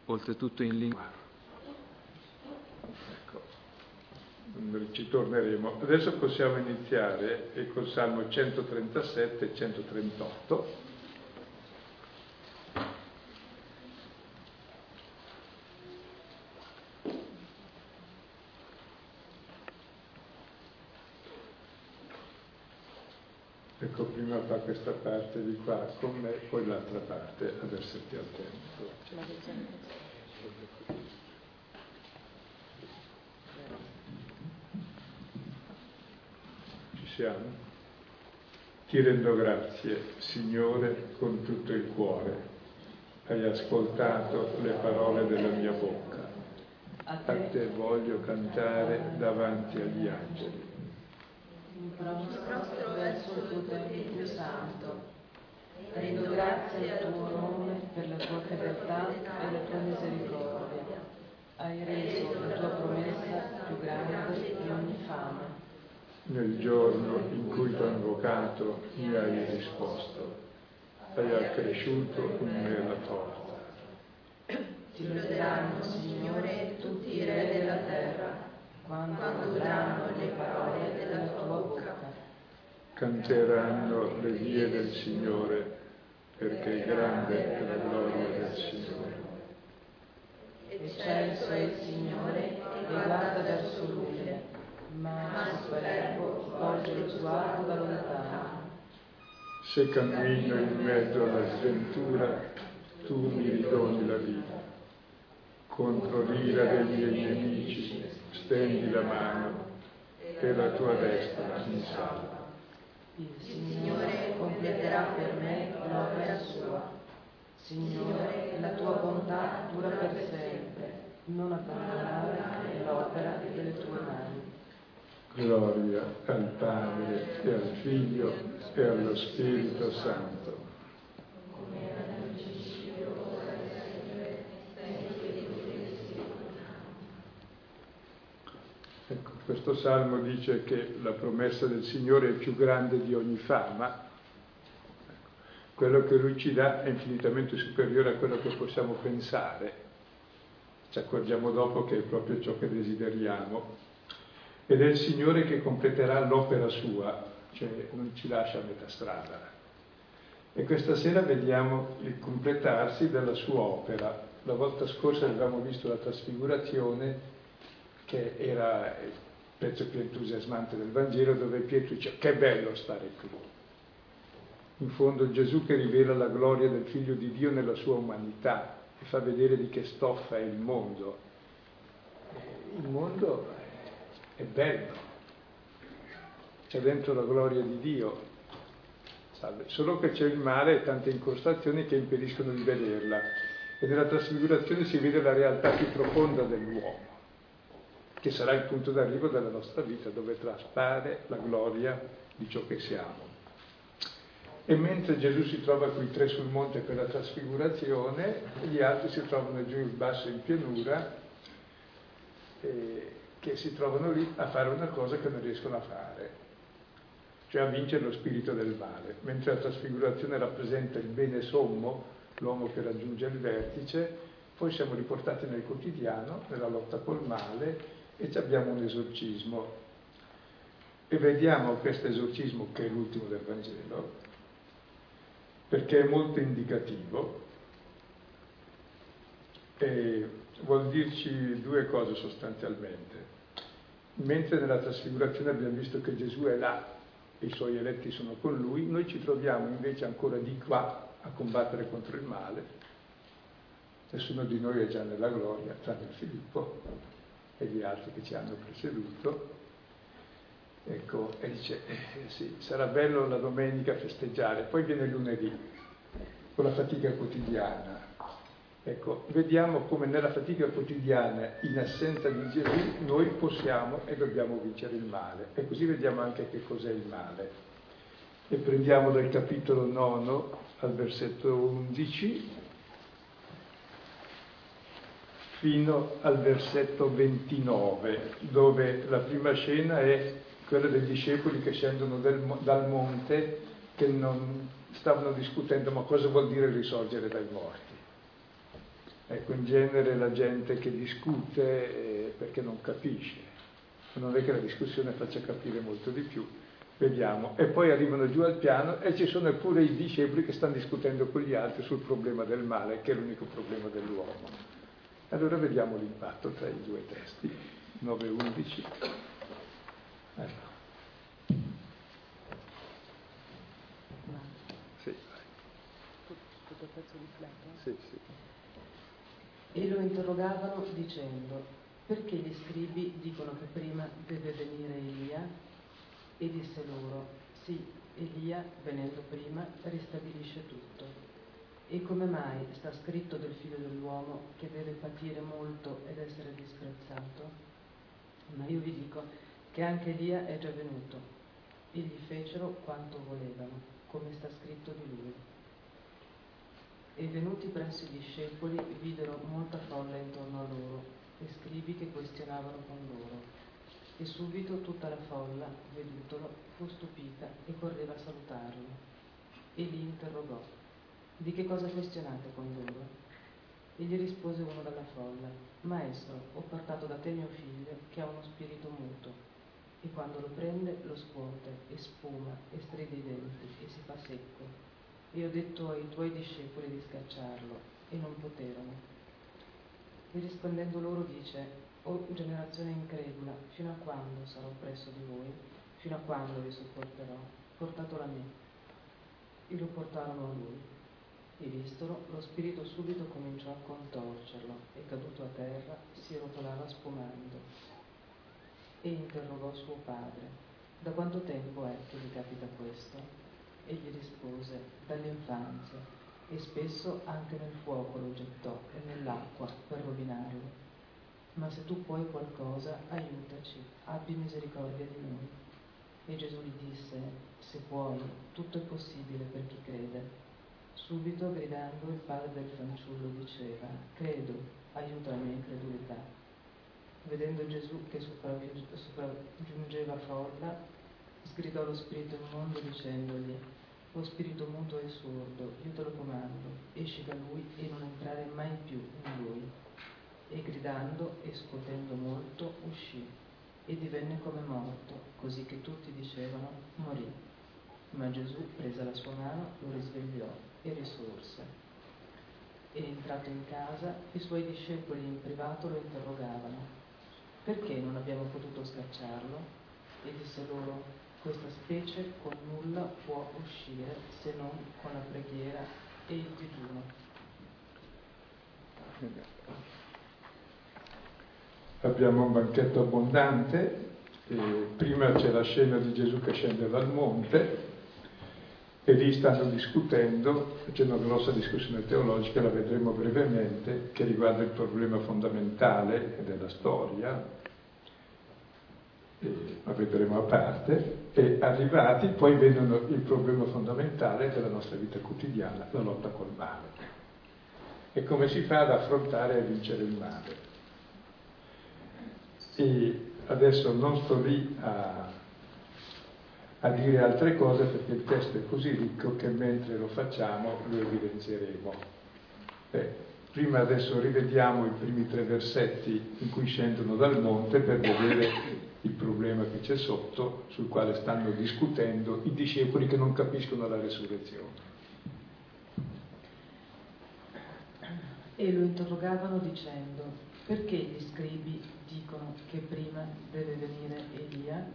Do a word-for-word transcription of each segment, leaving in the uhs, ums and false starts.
oltretutto in lingua. Ecco, ci torneremo. Adesso possiamo iniziare col Salmo centotrentasette e centotrentotto. Ecco, prima fa questa parte di qua con me, poi l'altra parte, adesso ti attento. Ci siamo? Ti rendo grazie, Signore, con tutto il cuore. Hai ascoltato le parole della mia bocca. A te voglio cantare davanti agli angeli. Mi prostro verso il tuo tempio santo. Rendo grazie al tuo nome per la tua fedeltà e la tua misericordia. Hai reso la tua promessa più grande di ogni fama. Nel giorno in cui ti ho invocato mi hai risposto. Hai accresciuto in me la forza. Ti loderanno, Signore, tutti i re della terra, quando udranno le parole della tua bocca. Canteranno le vie del Signore, perché è grande la gloria del Signore. Eccelso è il Signore e guarda verso lui, ma il superbo volge lo sguardo da lontano. Se cammino in mezzo alla sventura, tu mi ridoni la vita. Contro l'ira dei miei nemici stendi la mano e la tua destra mi salva. Il Signore completerà per me l'opera sua. Signore, la tua bontà dura per sempre. Non abbandonare l'opera delle tue mani. Gloria al Padre e al Figlio e allo Spirito Santo. Ecco, questo salmo dice che la promessa del Signore è più grande di ogni fama. Ecco, quello che Lui ci dà è infinitamente superiore a quello che possiamo pensare. Ci accorgiamo dopo che è proprio ciò che desideriamo. Ed è il Signore che completerà l'opera sua, cioè non ci lascia a metà strada. E questa sera vediamo il completarsi della sua opera. La volta scorsa avevamo visto la trasfigurazione, che era il pezzo più entusiasmante del Vangelo, dove Pietro dice che bello stare qui. In fondo Gesù che rivela la gloria del Figlio di Dio nella sua umanità e fa vedere di che stoffa è il mondo. Il mondo è bello, c'è dentro la gloria di Dio, salve. Solo che c'è il male e tante incrostazioni che impediscono di vederla. E nella trasfigurazione si vede la realtà più profonda dell'uomo, che sarà il punto d'arrivo della nostra vita, dove traspare la gloria di ciò che siamo. E mentre Gesù si trova qui tre sul monte per la trasfigurazione, gli altri si trovano giù in basso in pianura, eh, che si trovano lì a fare una cosa che non riescono a fare, cioè a vincere lo spirito del male. Mentre la trasfigurazione rappresenta il bene sommo, l'uomo che raggiunge il vertice, poi siamo riportati nel quotidiano, nella lotta col male, e abbiamo un esorcismo. E vediamo questo esorcismo, che è l'ultimo del Vangelo, perché è molto indicativo e vuol dirci due cose sostanzialmente. Mentre nella trasfigurazione abbiamo visto che Gesù è là e i suoi eletti sono con lui, noi ci troviamo invece ancora di qua a combattere contro il male. Nessuno di noi è già nella gloria, tranne Filippo e gli altri che ci hanno preceduto. Ecco, e dice, eh, sì, sarà bello la domenica festeggiare, poi viene lunedì, con la fatica quotidiana. Ecco, vediamo come nella fatica quotidiana, in assenza di Gesù, noi possiamo e dobbiamo vincere il male. E così vediamo anche che cos'è il male. E prendiamo dal capitolo nono al versetto undici fino al versetto ventinove, dove la prima scena è quella dei discepoli che scendono del, dal monte, che non stavano discutendo ma cosa vuol dire risorgere dai morti. Ecco, in genere la gente che discute è perché non capisce, non è che la discussione faccia capire molto di più, vediamo, e poi arrivano giù al piano e ci sono pure i discepoli che stanno discutendo con gli altri sul problema del male, che è l'unico problema dell'uomo. Allora vediamo l'impatto tra i due testi, nove undici. Ecco. Sì, Tutto il pezzo di Plato? sì, sì. E lo interrogavano dicendo: perché gli scribi dicono che prima deve venire Elia? E disse loro: sì, Elia, venendo prima, ristabilisce tutto. E come mai sta scritto del figlio dell'uomo che deve patire molto ed essere disprezzato? Ma io vi dico che anche Elia è già venuto, e gli fecero quanto volevano, come sta scritto di lui. E venuti presso i discepoli videro molta folla intorno a loro e scribi che questionavano con loro. E subito tutta la folla, vedutolo, fu stupita e correva a salutarlo. E li interrogò: di che cosa questionate con loro? E gli rispose uno dalla folla: Maestro, ho portato da te mio figlio che ha uno spirito muto, e quando lo prende lo scuote e spuma e stride i denti e si fa secco. E ho detto ai tuoi discepoli di scacciarlo, e non poterono. E rispondendo loro dice: o generazione incredula, fino a quando sarò presso di voi? Fino a quando vi sopporterò? Portatelo a me. E lo portarono a lui. E vistolo, lo spirito subito cominciò a contorcerlo, e caduto a terra si rotolava spumando. E interrogò suo padre: da quanto tempo è che vi capita questo? E gli rispose: dall'infanzia, e spesso anche nel fuoco lo gettò e nell'acqua per rovinarlo. Ma se tu puoi qualcosa, aiutaci, abbi misericordia di noi. E Gesù gli disse: se puoi, tutto è possibile per chi crede. Subito gridando il padre del fanciullo diceva: credo, aiuta la mia incredulità. Vedendo Gesù che sopraggiungeva folla, sgridò lo spirito immondo dicendogli: o spirito muto e sordo, io te lo comando, esci da lui e non entrare mai più in lui. E gridando e scuotendo molto uscì e divenne come morto, così che tutti dicevano: morì. Ma Gesù, presa la sua mano, lo risvegliò e risorse. E entrato in casa, i suoi discepoli in privato lo interrogavano: perché non abbiamo potuto scacciarlo? E disse loro: questa specie con nulla può uscire se non con la preghiera e il digiuno. Abbiamo un banchetto abbondante, e prima c'è la scena di Gesù che scende dal monte e lì stanno discutendo, c'è una grossa discussione teologica, la vedremo brevemente, che riguarda il problema fondamentale della storia, e la vedremo a parte, e arrivati poi vedono il problema fondamentale della nostra vita quotidiana, la lotta col male. E come si fa ad affrontare e a vincere il male. E adesso non sto lì a, a dire altre cose perché il testo è così ricco che mentre lo facciamo lo evidenzieremo. Beh, prima adesso rivediamo i primi tre versetti in cui scendono dal monte per vedere il problema che c'è sotto, sul quale stanno discutendo i discepoli che non capiscono la resurrezione. E lo interrogavano dicendo: perché gli scribi dicono che prima deve venire Elia?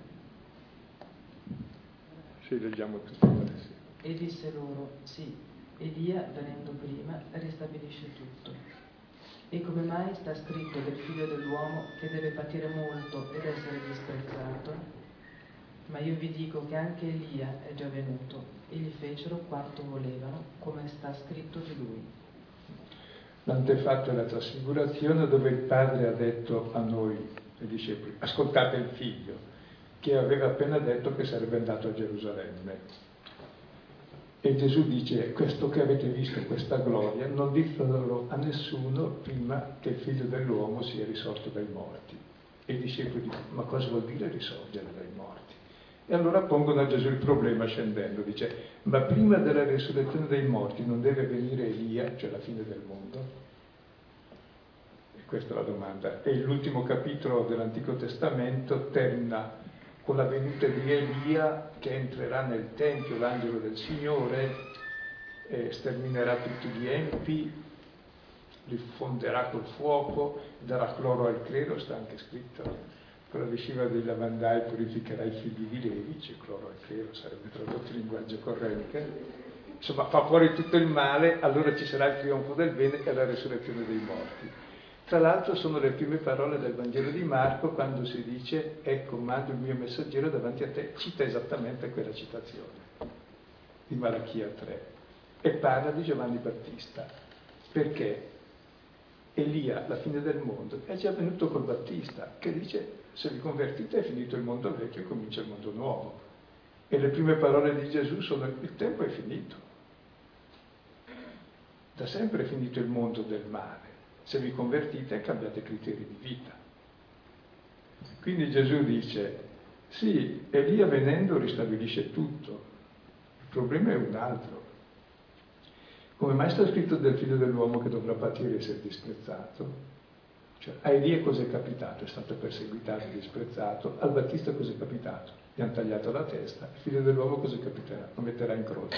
Sì, leggiamo tutto adesso. E disse loro: sì, Elia, venendo prima, ristabilisce tutto. E come mai sta scritto del figlio dell'uomo che deve patire molto ed essere disprezzato? Ma io vi dico che anche Elia è già venuto, e gli fecero quanto volevano, come sta scritto di lui. L'antefatto è la trasfigurazione, dove il padre ha detto a noi, ai discepoli: ascoltate il figlio, che aveva appena detto che sarebbe andato a Gerusalemme. E Gesù dice: questo che avete visto, questa gloria, non ditelo a nessuno prima che il figlio dell'uomo sia risorto dai morti. E i discepoli dicono: ma cosa vuol dire risorgere dai morti? E allora pongono a Gesù il problema scendendo, dice: ma prima della risurrezione dei morti non deve venire Elia, cioè la fine del mondo? Questa è la domanda. E l'ultimo capitolo dell'Antico Testamento termina con la venuta di Elia, che entrerà nel Tempio, l'angelo del Signore, e sterminerà tutti gli empi, li fonderà col fuoco, darà cloro al clero, sta anche scritto, con la vesciva dei lavandai purificherà i figli di Levi, c'è cloro al clero, sarebbe tradotto in linguaggio corrente. Insomma, fa fuori tutto il male, allora ci sarà il trionfo del bene e la resurrezione dei morti. Tra l'altro sono le prime parole del Vangelo di Marco, quando si dice ecco mando il mio messaggero davanti a te, cita esattamente quella citazione di Malachia tre e parla di Giovanni Battista, perché Elia, la fine del mondo, è già venuto col Battista, che dice se vi convertite è finito il mondo vecchio e comincia il mondo nuovo. E le prime parole di Gesù sono il tempo è finito, da sempre è finito il mondo del male. Se vi convertite cambiate criteri di vita. Quindi Gesù dice, sì, Elia venendo ristabilisce tutto, il problema è un altro. Come mai sta scritto del figlio dell'uomo che dovrà patire e essere disprezzato? Cioè, a Elia cos'è capitato? È stato perseguitato e disprezzato. Al Battista cos'è capitato? Gli hanno tagliato la testa. Il figlio dell'uomo cos'è capiterà? Lo metterà in croce.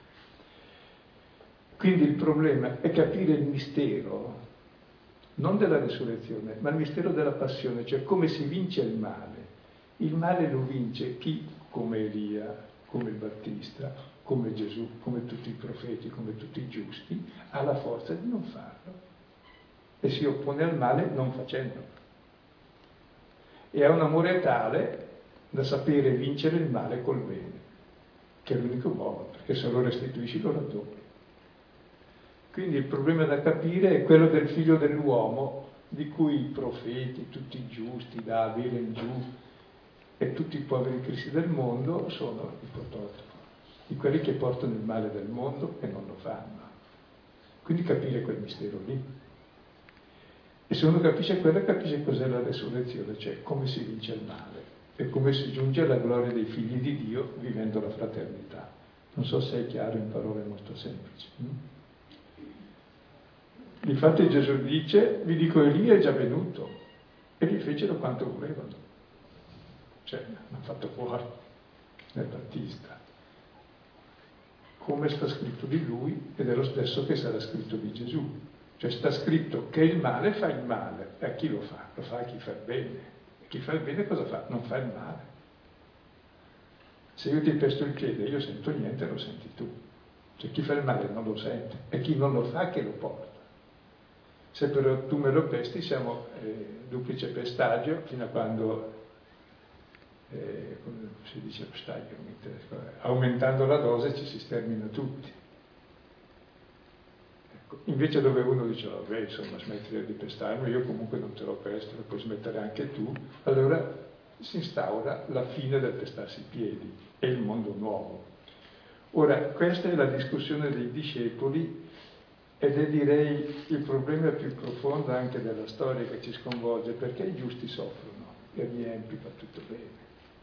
Quindi il problema è capire il mistero, non della resurrezione, ma il mistero della passione, cioè come si vince il male. Il male lo vince chi, come Elia, come il Battista, come Gesù, come tutti i profeti, come tutti i giusti, ha la forza di non farlo e si oppone al male non facendolo. E ha un amore tale da sapere vincere il male col bene, che è l'unico modo, perché se lo restituisci lo raddoppi. Quindi il problema da capire è quello del figlio dell'uomo, di cui i profeti, tutti i giusti, da Abele in giù, e tutti i poveri cristi del mondo sono il prototipo di quelli che portano il male del mondo e non lo fanno. Quindi capire quel mistero lì. E se uno capisce quello, capisce cos'è la resurrezione, cioè come si vince il male e come si giunge alla gloria dei figli di Dio vivendo la fraternità. Non so se è chiaro in parole molto semplici. Infatti Gesù dice, vi dico Elia è già venuto e gli fecero quanto volevano. Cioè, l'hanno fatto fuori nel Battista. Come sta scritto di lui ed è lo stesso che sarà scritto di Gesù. Cioè sta scritto che il male fa il male. E a chi lo fa? Lo fa a chi fa il bene. E chi fa il bene cosa fa? Non fa il male. Se io ti pesto il piede e io sento niente, lo senti tu. Cioè chi fa il male non lo sente. E chi non lo fa che lo porta. Se però tu me lo pesti siamo eh, duplice pestaggio fino a quando, eh, come si dice pestaggio, aumentando la dose ci si stermina tutti. Ecco, invece dove uno dice, vabbè insomma smettere di pestarmi, io comunque non te lo pesto, lo puoi smettere anche tu, allora si instaura la fine del pestarsi i piedi e il mondo nuovo. Ora, questa è la discussione dei discepoli ed è direi il problema più profondo anche della storia che ci sconvolge, perché i giusti soffrono e agli empi va tutto bene.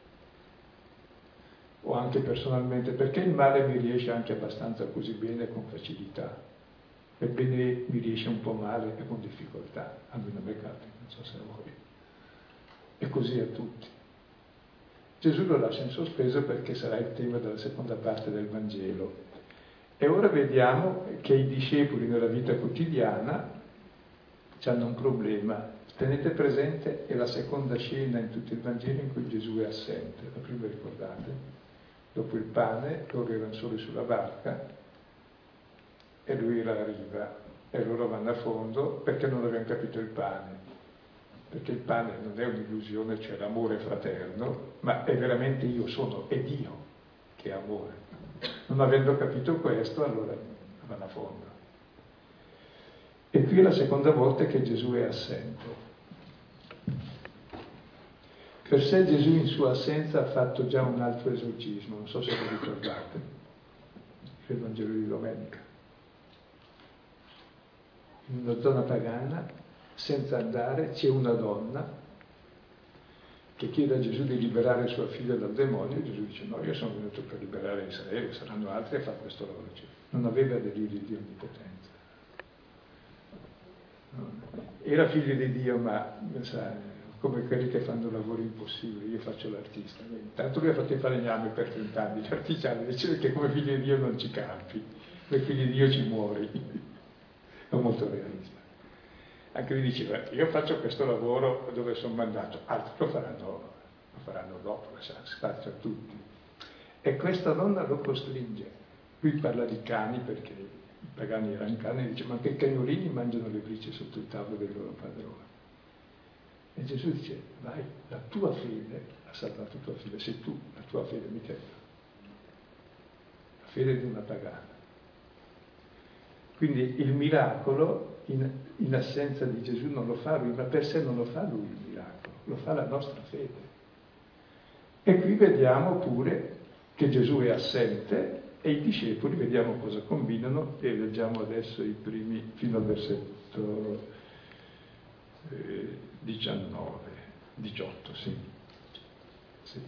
O anche personalmente, perché il male mi riesce anche abbastanza così bene con facilità, e il bene mi riesce un po' male e con difficoltà, almeno a me capita, non so se a voi. E così a tutti. Gesù lo lascia in sospeso perché sarà il tema della seconda parte del Vangelo. E ora vediamo che i discepoli nella vita quotidiana hanno un problema. Tenete presente, è la seconda scena in tutto il Vangelo in cui Gesù è assente. La prima ricordate? Dopo il pane, loro erano soli sulla barca e lui era a riva e loro vanno a fondo perché non avevano capito il pane. Perché il pane non è un'illusione, cioè l'amore fraterno, ma è veramente io sono, è Dio che è amore. Non avendo capito questo, allora vanno a fondo. E qui è la seconda volta che Gesù è assente. Per sé Gesù in sua assenza ha fatto già un altro esorcismo, non so se lo ricordate, il Vangelo di domenica. In una zona pagana, senza andare, c'è una donna che chiede a Gesù di liberare sua figlia dal demonio, e Gesù dice no, io sono venuto per liberare Israele, saranno altri a fare questo lavoro. Non aveva deliri di onnipotenza. No. era figlio di Dio, ma sa, come quelli che fanno lavori impossibili, io faccio l'artista. Intanto lui ha fatto i falegnami per trent'anni, l'artigiano dice che come figlio di Dio non ci campi, come figlio di Dio ci muori. È molto realista. Anche lui diceva, io faccio questo lavoro dove sono mandato, altri lo faranno, lo faranno dopo, spazio a tutti. E questa donna lo costringe. Lui parla di cani perché i pagani erano cani, e dice, ma che cagnolini mangiano le bricce sotto il tavolo del loro padrone. E Gesù dice, vai, la tua fede ha salvato tua figlia, sei tu, la tua fede, mica io. La fede di una pagana. Quindi il miracolo, in, in assenza di Gesù, non lo fa lui, ma per sé non lo fa lui il miracolo, lo fa la nostra fede. E qui vediamo pure che Gesù è assente e i discepoli, vediamo cosa combinano, e leggiamo adesso i primi, fino al versetto eh, diciannove, diciotto, sì. sì.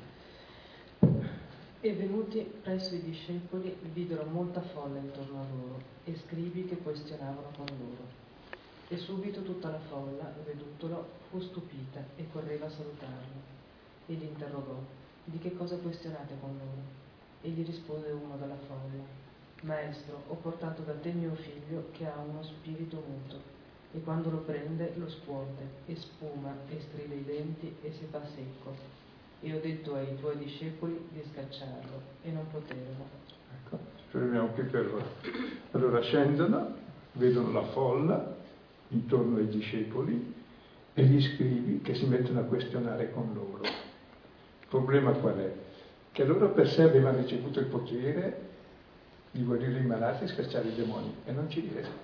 E venuti presso i discepoli videro molta folla intorno a loro e scribi che questionavano con loro. E subito tutta la folla, vedutolo, fu stupita e correva a salutarlo. E li interrogò, di che cosa questionate con loro? E gli rispose uno dalla folla, Maestro, ho portato da te mio figlio che ha uno spirito muto, e quando lo prende lo scuote, e spuma, e stride i denti, e si fa secco. E ho detto ai tuoi discepoli di scacciarlo, e non poterono. Ecco, fermiamo qui per ora. Allora scendono, vedono la folla intorno ai discepoli e gli scribi che si mettono a questionare con loro. Il problema qual è? Che loro per sé avevano ricevuto il potere di guarire i malati e scacciare i demoni, e non ci riescono.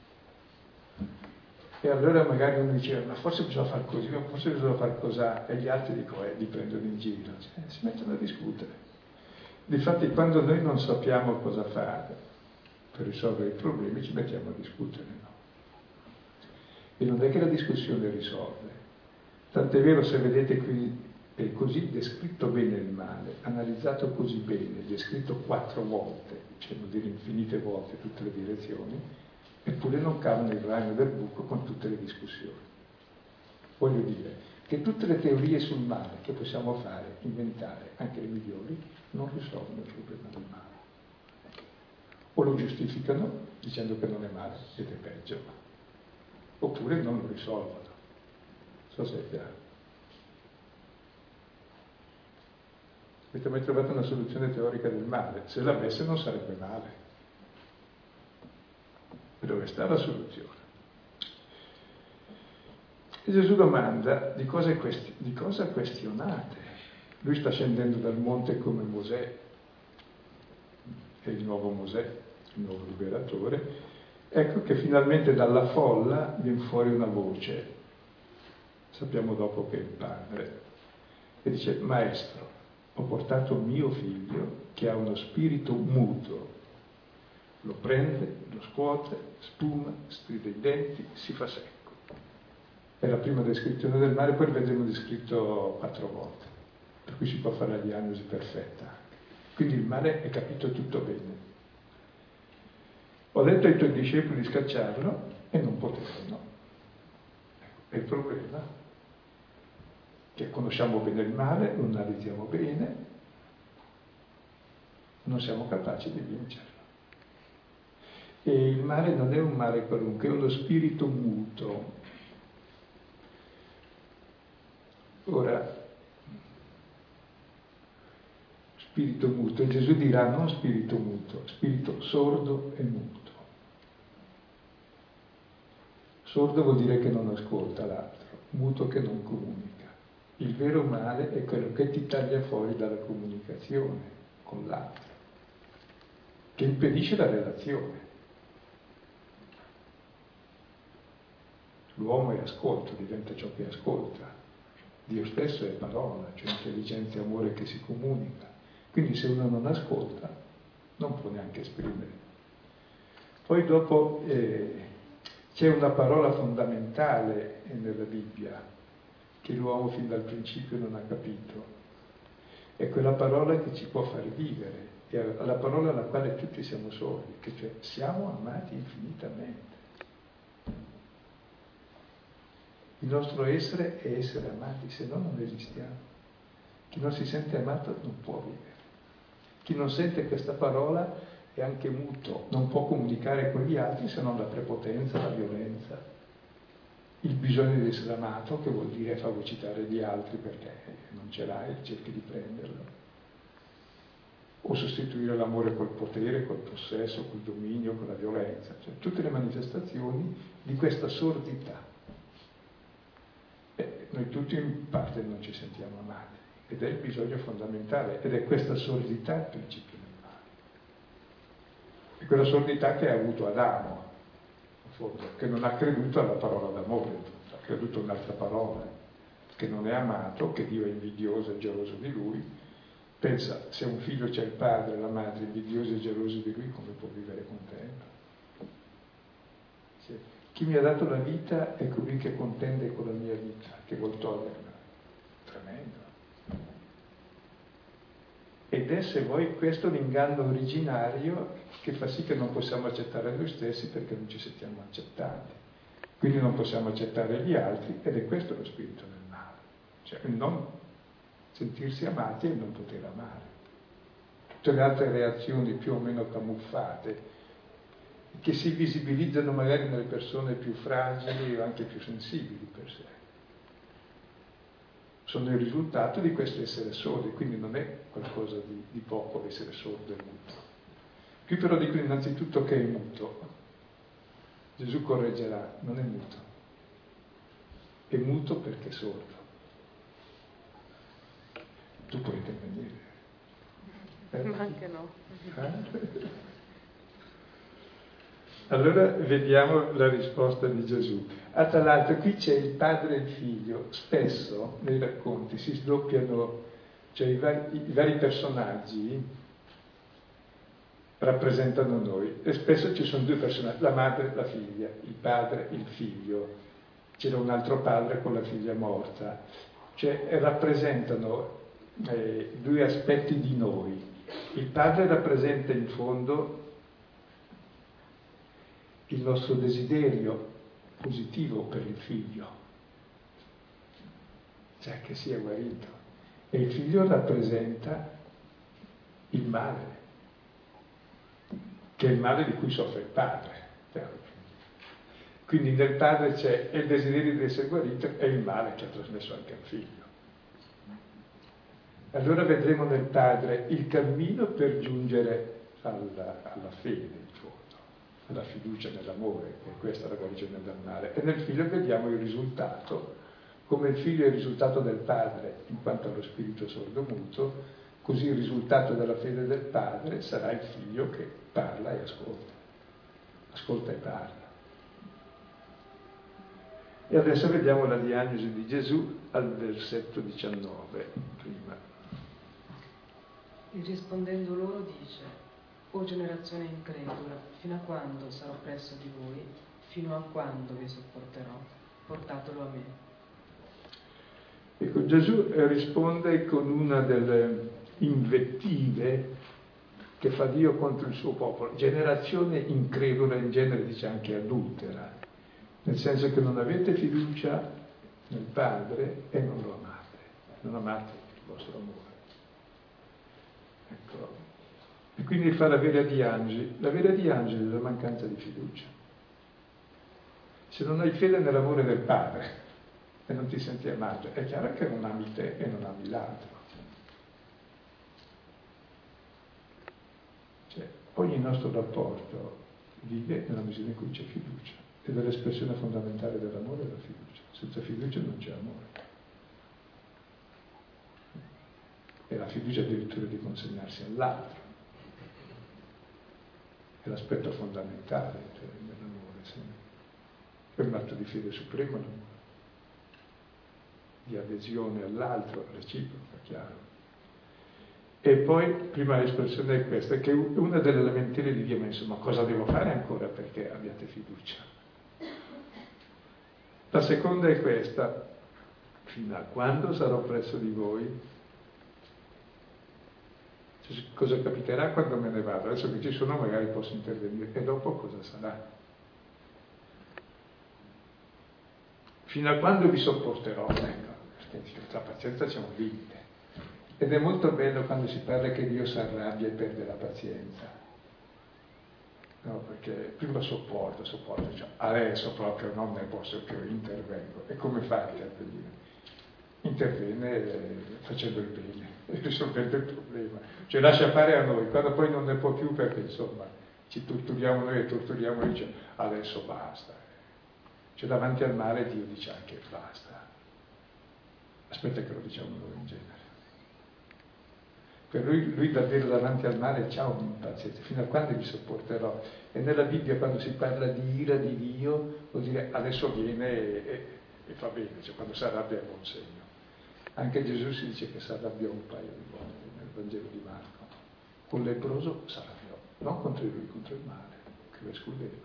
E allora magari uno diceva, ma forse bisogna fare così, ma forse bisogna fare così, e gli altri dicono, eh, li prendono in giro. Cioè, si mettono a discutere. Difatti quando noi non sappiamo cosa fare per risolvere i problemi, ci mettiamo a discutere, no? E non è che la discussione risolve. Tant'è vero, se vedete qui, è così descritto bene il male, analizzato così bene, descritto quattro volte, cioè vuol dire infinite volte, tutte le direzioni, eppure non cava nel ragno del buco con tutte le discussioni. Voglio dire che tutte le teorie sul male che possiamo fare, inventare, anche le migliori, non risolvono il problema del male. O lo giustificano dicendo che non è male ed è peggio, oppure non lo risolvono. Non so se è chiaro. Avete mai trovato una soluzione teorica del male? Se l'avesse non sarebbe male. E dove sta la soluzione? E Gesù domanda di cosa, questi- di cosa questionate? Lui sta scendendo dal monte come Mosè, è il nuovo Mosè, il nuovo liberatore. Ecco che finalmente dalla folla viene fuori una voce, sappiamo dopo che è il padre, e dice, Maestro, ho portato mio figlio che ha uno spirito muto. Lo prende, lo scuote, spuma, stride i denti, si fa secco. È la prima descrizione del male, poi lo vedremo descritto quattro volte, per cui si può fare la diagnosi perfetta. Quindi il male è capito tutto bene. Ho detto ai tuoi discepoli di scacciarlo e non potevano. È il problema, che conosciamo bene il male, lo analizziamo bene, non siamo capaci di vincerlo. E il male non è un male qualunque, è uno spirito muto. Ora, spirito muto, e Gesù dirà non spirito muto, spirito sordo e muto. Sordo vuol dire che non ascolta l'altro, muto che non comunica. Il vero male è quello che ti taglia fuori dalla comunicazione con l'altro, che impedisce la relazione. L'uomo è ascolto, diventa ciò che ascolta. Dio stesso è parola, cioè intelligenza e amore che si comunica. Quindi se uno non ascolta, non può neanche esprimere. Poi dopo eh, c'è una parola fondamentale nella Bibbia che l'uomo fin dal principio non ha capito. È quella parola che ci può far vivere, è la parola alla quale tutti siamo sordi, che cioè siamo amati infinitamente. nostro essere è essere amati, se no non esistiamo. Chi non si sente amato non può vivere. Chi non sente questa parola è anche muto, non può comunicare con gli altri se non la prepotenza, la violenza, il bisogno di essere amato, che vuol dire fagocitare gli altri perché non ce l'hai, cerchi di prenderlo. O sostituire l'amore col potere, col possesso, col dominio, con la violenza, cioè tutte le manifestazioni di questa sordità. E noi tutti in parte non ci sentiamo amati, ed è il bisogno fondamentale, ed è questa sordità il principio del male. È quella sordità che ha avuto Adamo, in fondo, che non ha creduto alla parola d'amore, ha creduto a un'altra parola, che non è amato, che Dio è invidioso e geloso di lui. Pensa, se un figlio c'è il padre e la madre invidiosi e gelosi di lui, come può vivere contento? Sì. Chi mi ha dato la vita è colui che contende con la mia vita, che vuol toglierla. Tremendo. Ed è, se vuoi, questo l'inganno originario che fa sì che non possiamo accettare noi stessi perché non ci sentiamo accettati. Quindi non possiamo accettare gli altri, ed è questo lo spirito del male. Cioè il non sentirsi amati e non poter amare. Tutte le altre reazioni più o meno camuffate, che si visibilizzano magari nelle persone più fragili o anche più sensibili per sé, sono il risultato di questo essere sordi, quindi non è qualcosa di, di poco essere sordo e muto. Qui però dico innanzitutto che è muto. Gesù correggerà, non è muto. È muto perché è sordo. Tu puoi intervenire. Eh? Ma anche no. Eh? Allora vediamo la risposta di Gesù. Ah, tra l'altro qui c'è il padre e il figlio. Spesso nei racconti si sdoppiano, cioè i vari, i vari personaggi rappresentano noi, e spesso ci sono due personaggi, la madre e la figlia, il padre e il figlio. C'era un altro padre con la figlia morta. Cioè rappresentano eh, due aspetti di noi. Il padre rappresenta in fondo il nostro desiderio positivo per il figlio, cioè che sia guarito, e il figlio rappresenta il male, che è il male di cui soffre il padre. Quindi nel padre c'è il desiderio di essere guarito e il male che ha trasmesso anche al figlio. Allora vedremo nel padre il cammino per giungere alla, alla fede, in fondo, alla fiducia nell'amore, e questa è la guarigione dal male. E nel figlio vediamo il risultato, come il figlio è il risultato del padre in quanto allo spirito sordomuto, così il risultato della fede del padre sarà il figlio che parla e ascolta, ascolta e parla. E adesso vediamo la diagnosi di Gesù al versetto diciannove, prima. E rispondendo loro dice: O generazione incredula, fino a quando sarò presso di voi? Fino a quando vi sopporterò? Portatelo a me. Ecco, Gesù risponde con una delle invettive che fa Dio contro il suo popolo. Generazione incredula, in genere dice anche adultera, nel senso che non avete fiducia nel Padre e non lo amate, non amate il vostro amore. Ecco. E quindi fa la vera diagnosi. La vera diagnosi è la mancanza di fiducia. Se non hai fede nell'amore del Padre e non ti senti amato, è chiaro che non ami te e non ami l'altro. Cioè, ogni nostro rapporto vive nella misura in cui c'è fiducia, ed è l'espressione fondamentale dell'amore la fiducia. Senza fiducia non c'è amore. E la fiducia addirittura di consegnarsi all'altro. È l'aspetto fondamentale cioè, dell'amore. Sì. È un atto di fede supremo l'amore, di adesione all'altro, reciproca, chiaro. E poi, prima l'espressione è questa, che è una delle lamentele di Dio, ma insomma, cosa devo fare ancora perché abbiate fiducia? La seconda è questa: fino a quando sarò presso di voi? Cioè, cosa capiterà quando me ne vado? Adesso che ci sono magari posso intervenire, e dopo cosa sarà? fino a quando vi sopporterò, ecco, perché la pazienza c'è un limite. Ed è molto bello quando si parla che Dio si arrabbia e perde la pazienza. No, perché prima sopporto, sopporto, cioè adesso proprio non ne posso più, intervengo. E come fa a intervenire? Interviene eh, facendo il bene, risolvendo il problema. Cioè lascia fare a noi, quando poi non ne può più perché insomma ci torturiamo noi e torturiamo lui, dice adesso basta. Cioè davanti al male Dio dice anche basta. Aspetta che lo diciamo noi in genere. Per lui, lui davvero davanti al male c'ha un'impazienza, fino a quando vi sopporterò. E nella Bibbia quando si parla di ira di Dio vuol dire adesso viene e, e, e fa bene, cioè quando si arrabbia è buon segno. Anche Gesù si dice che si arrabbiò un paio di volte nel Vangelo di Marco. Con il leproso si arrabbiò, non contro lui, contro il male, che lo escludeva.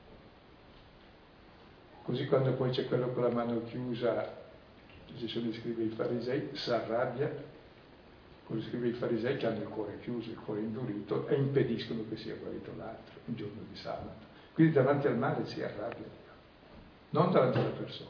Così quando poi c'è quello con la mano chiusa, Gesù descrive i farisei, si arrabbia, come scrive i farisei che hanno il cuore chiuso, il cuore indurito e impediscono che sia guarito l'altro un giorno di sabato. Quindi davanti al male si arrabbia Dio, non davanti alla persona.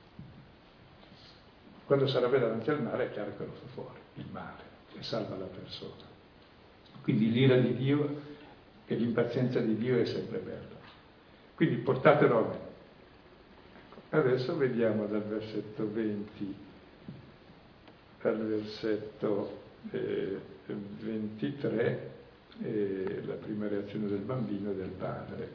Quando si arrabbia davanti al male è chiaro che lo fa fuori, il male, e salva la persona. Quindi l'ira di Dio e l'impazienza di Dio è sempre bella. Quindi portatelo a me. Adesso vediamo dal versetto venti al versetto eh, ventitré eh, la prima reazione del bambino e del padre.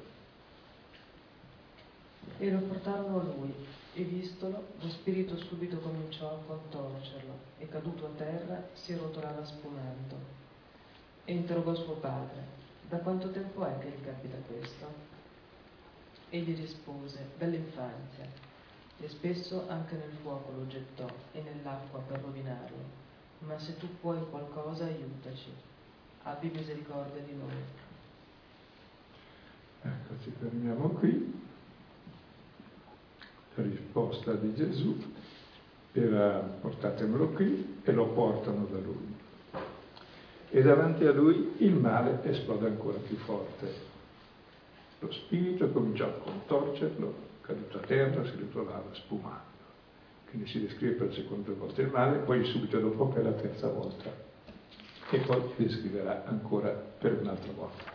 E lo portarono a lui, e vistolo, lo spirito subito cominciò a contorcerlo, e caduto a terra si rotolava spumando. E interrogò suo padre: da quanto tempo è che gli capita questo? Egli rispose: dall'infanzia, e spesso anche nel fuoco lo gettò e nell'acqua per rovinarlo. Ma se tu puoi qualcosa, aiutaci, abbi misericordia di noi. Ecco, ci fermiamo qui. La risposta di Gesù era: portatemelo qui, e lo portano da lui. E davanti a lui il male esplode ancora più forte. Lo spirito cominciò a contorcerlo, caduto a terra, si ritrovava spumando. Quindi si descrive per la seconda volta il male, poi subito dopo per la terza volta. E poi si descriverà ancora per un'altra volta.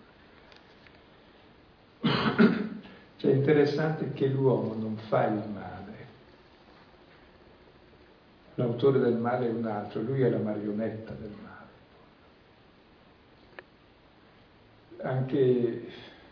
Cioè è interessante che l'uomo non fa il male. L'autore del male è un altro, lui è la marionetta del male. Anche,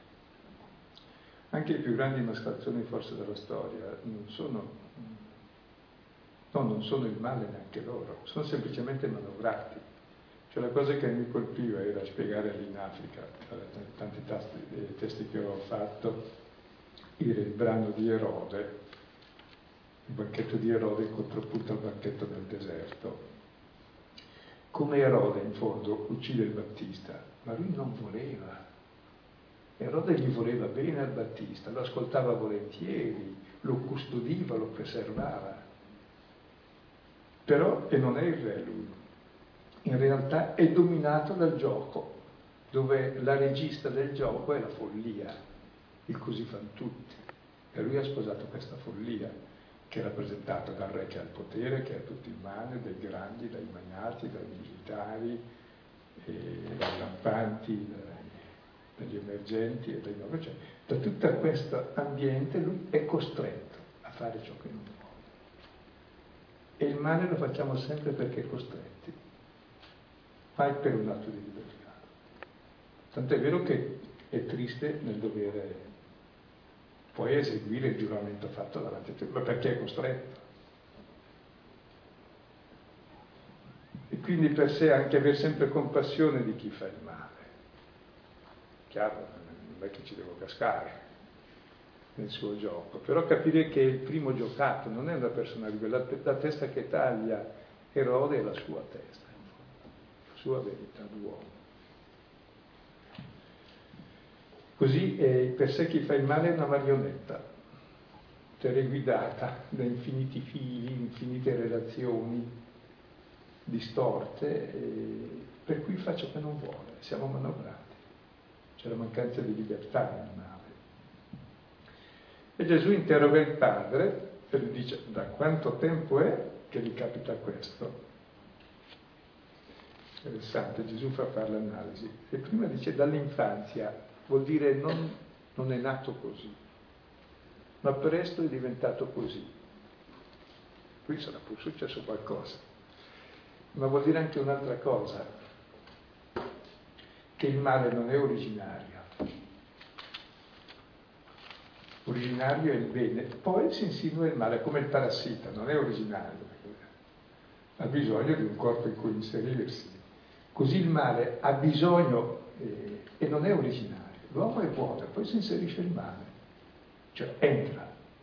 anche i più grandi mascalzoni forse della storia non sono, no, non sono il male neanche loro, sono semplicemente manovrati. Cioè la cosa che mi colpiva era spiegare lì in Africa, tanti tasti, testi che ho fatto, il brano di Erode, il banchetto di Erode in contrappunto al banchetto del deserto. Come Erode in fondo uccide il Battista, ma lui non voleva. Erode gli voleva bene al Battista, lo ascoltava volentieri, lo custodiva, lo preservava. Però, e non è il re lui, in realtà è dominato dal gioco, dove la regista del gioco è la follia. Il così fan tutti. E lui ha sposato questa follia, che è rappresentata dal re che ha il potere, che ha tutto in mano, dai grandi, dai magnati, dai militari, e dai lampanti, dai, dagli emergenti e dai nuovi. Cioè, da tutto questo ambiente lui è costretto a fare ciò che non vuole. E il male lo facciamo sempre perché costretti, mai per un atto di libertà. Tant'è vero che è triste nel dovere poi eseguire il giuramento fatto davanti a te, ma perché è costretto. E quindi per sé anche avere sempre compassione di chi fa il male. Chiaro, non è che ci devo cascare nel suo gioco, però capire che è il primo giocato, non è una persona libera, la, la testa che taglia Erode è la sua testa, la sua verità d'uomo. Così eh, per sé chi fa il male è una marionetta, teleguidata da infiniti fili, infinite relazioni distorte, eh, per cui fa ciò che non vuole, siamo manovrati, c'è la mancanza di libertà nel male. E Gesù interroga il padre E lui dice, da quanto tempo è che gli capita questo? Interessante, Gesù fa fare l'analisi. E prima dice dall'infanzia, vuol dire non, non è nato così, ma presto è diventato così. Qui sarà pur successo qualcosa. Ma vuol dire anche un'altra cosa, che il male non è originario. Originario è il bene, poi si insinua il male, come il parassita, non è originario, ha bisogno di un corpo in cui inserirsi. Così il male ha bisogno eh, e non è originario. L'uomo è buono, poi si inserisce il male, cioè entra.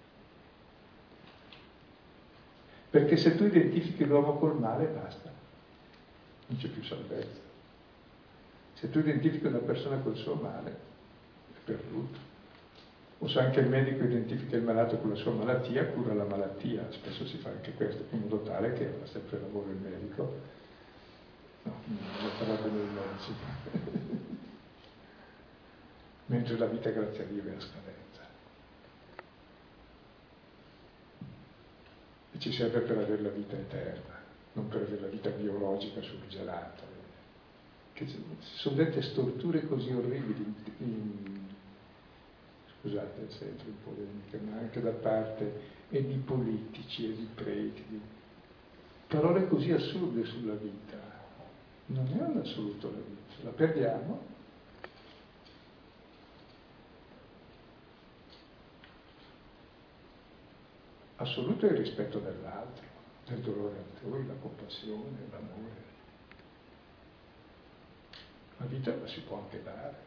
Perché se tu identifichi l'uomo col male, basta, non c'è più salvezza. Se tu identifichi una persona col suo male, è perduto. O se anche il medico identifica il malato con la sua malattia, cura la malattia. Spesso si fa anche questo, in modo tale che fa sempre lavoro il medico. No, non parlate dei medici. Mentre la vita, grazie a Dio, è a scadenza. E ci serve per avere la vita eterna, non per avere la vita biologica surgelata. Che ci sono dette storture così orribili, in, scusate se entro in polemica, ma anche da parte e di politici e di preti, di parole così assurde sulla vita. Non è un assoluto la vita, la perdiamo. Assoluto è il rispetto dell'altro, del dolore altrui, la compassione, l'amore. La vita la si può anche dare.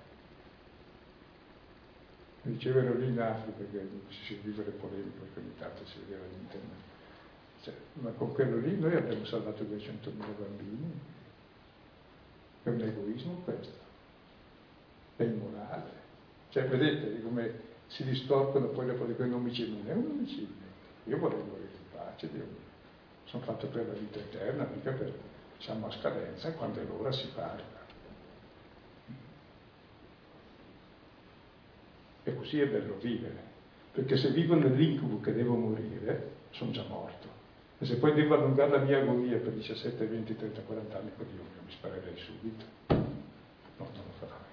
Dicevano lì in Africa, che si sentiva le polemiche, perché ogni tanto si vedeva in internet. Cioè, ma con quello lì noi abbiamo salvato duecentomila bambini. È un egoismo questo. È immorale. Cioè, vedete come si distorcono poi le politiche. Un omicidio non è un omicidio. Io vorrei morire in pace, Dio mio. Sono fatto per la vita eterna, mica per, siamo a scadenza, quando è l'ora si parla. E così è bello vivere, perché se vivo nell'incubo che devo morire, sono già morto. E se poi devo allungare la mia agonia per diciassette, venti, trenta, quaranta anni, poi Dio mio, mi sparerei subito. No, non lo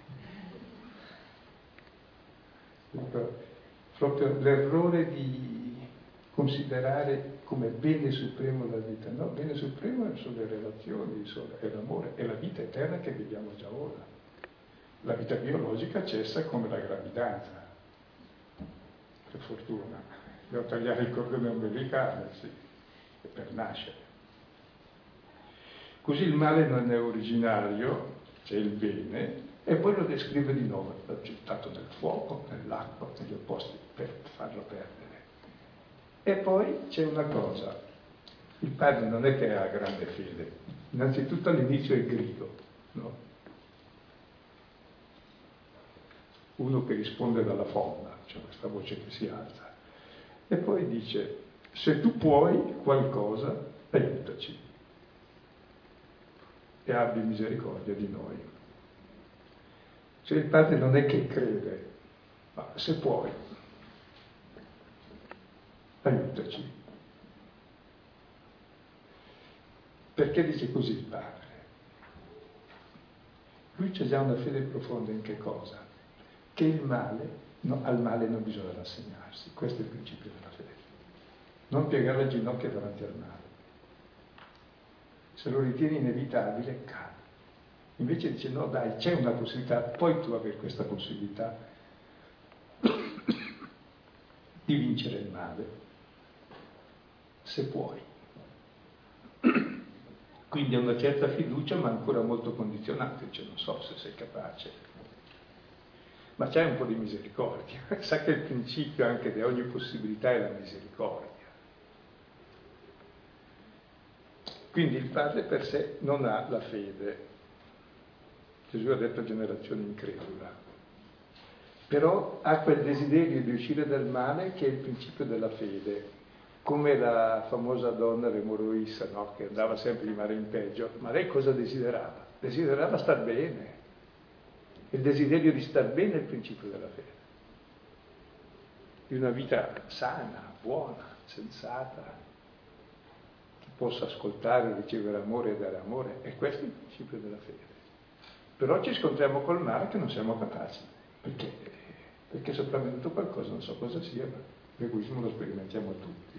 farò. Proprio l'errore di considerare come bene supremo la vita. No, bene supremo sono le relazioni, è l'amore, è la vita eterna che viviamo già ora. La vita biologica cessa come la gravidanza. Per fortuna, devo tagliare il cordone ombelicale, sì, è per nascere. Così il male non è originario, c'è il bene, e poi lo descrive di nuovo, l'ha gettato nel fuoco, nell'acqua, negli opposti, per farlo perdere. E poi c'è una cosa, il padre non è che ha grande fede, innanzitutto all'inizio è grido, no? Uno che risponde dalla folla, c'è questa voce che si alza, e poi dice, se tu puoi qualcosa, aiutaci e abbi misericordia di noi. Cioè il padre non è che crede, ma se puoi, aiutaci. Perché dice così il padre? Lui c'ha già una fede profonda in che cosa? Che il male, no, al male non bisogna rassegnarsi, questo è il principio della fede. Non piegare le ginocchia davanti al male. Se lo ritieni inevitabile, cade. Invece dice, no dai, c'è una possibilità, puoi tu avere questa possibilità di vincere il male, se puoi. Quindi è una certa fiducia, ma ancora molto condizionata, dice, non so se sei capace. Ma c'è un po' di misericordia, sa che il principio anche di ogni possibilità è la misericordia. Quindi il padre per sé non ha la fede. Gesù ha detto generazione incredula. Però ha quel desiderio di uscire dal male che è il principio della fede. Come la famosa donna remoroissa, no? Che andava sempre di male in peggio. Ma lei cosa desiderava? Desiderava star bene. Il desiderio di star bene è il principio della fede, di una vita sana, buona, sensata, che possa ascoltare, ricevere amore e dare amore, e questo è il principio della fede. Però ci scontriamo col male che non siamo capaci, perché, perché è sopravvenuto qualcosa, non so cosa sia, ma l'egoismo lo sperimentiamo tutti.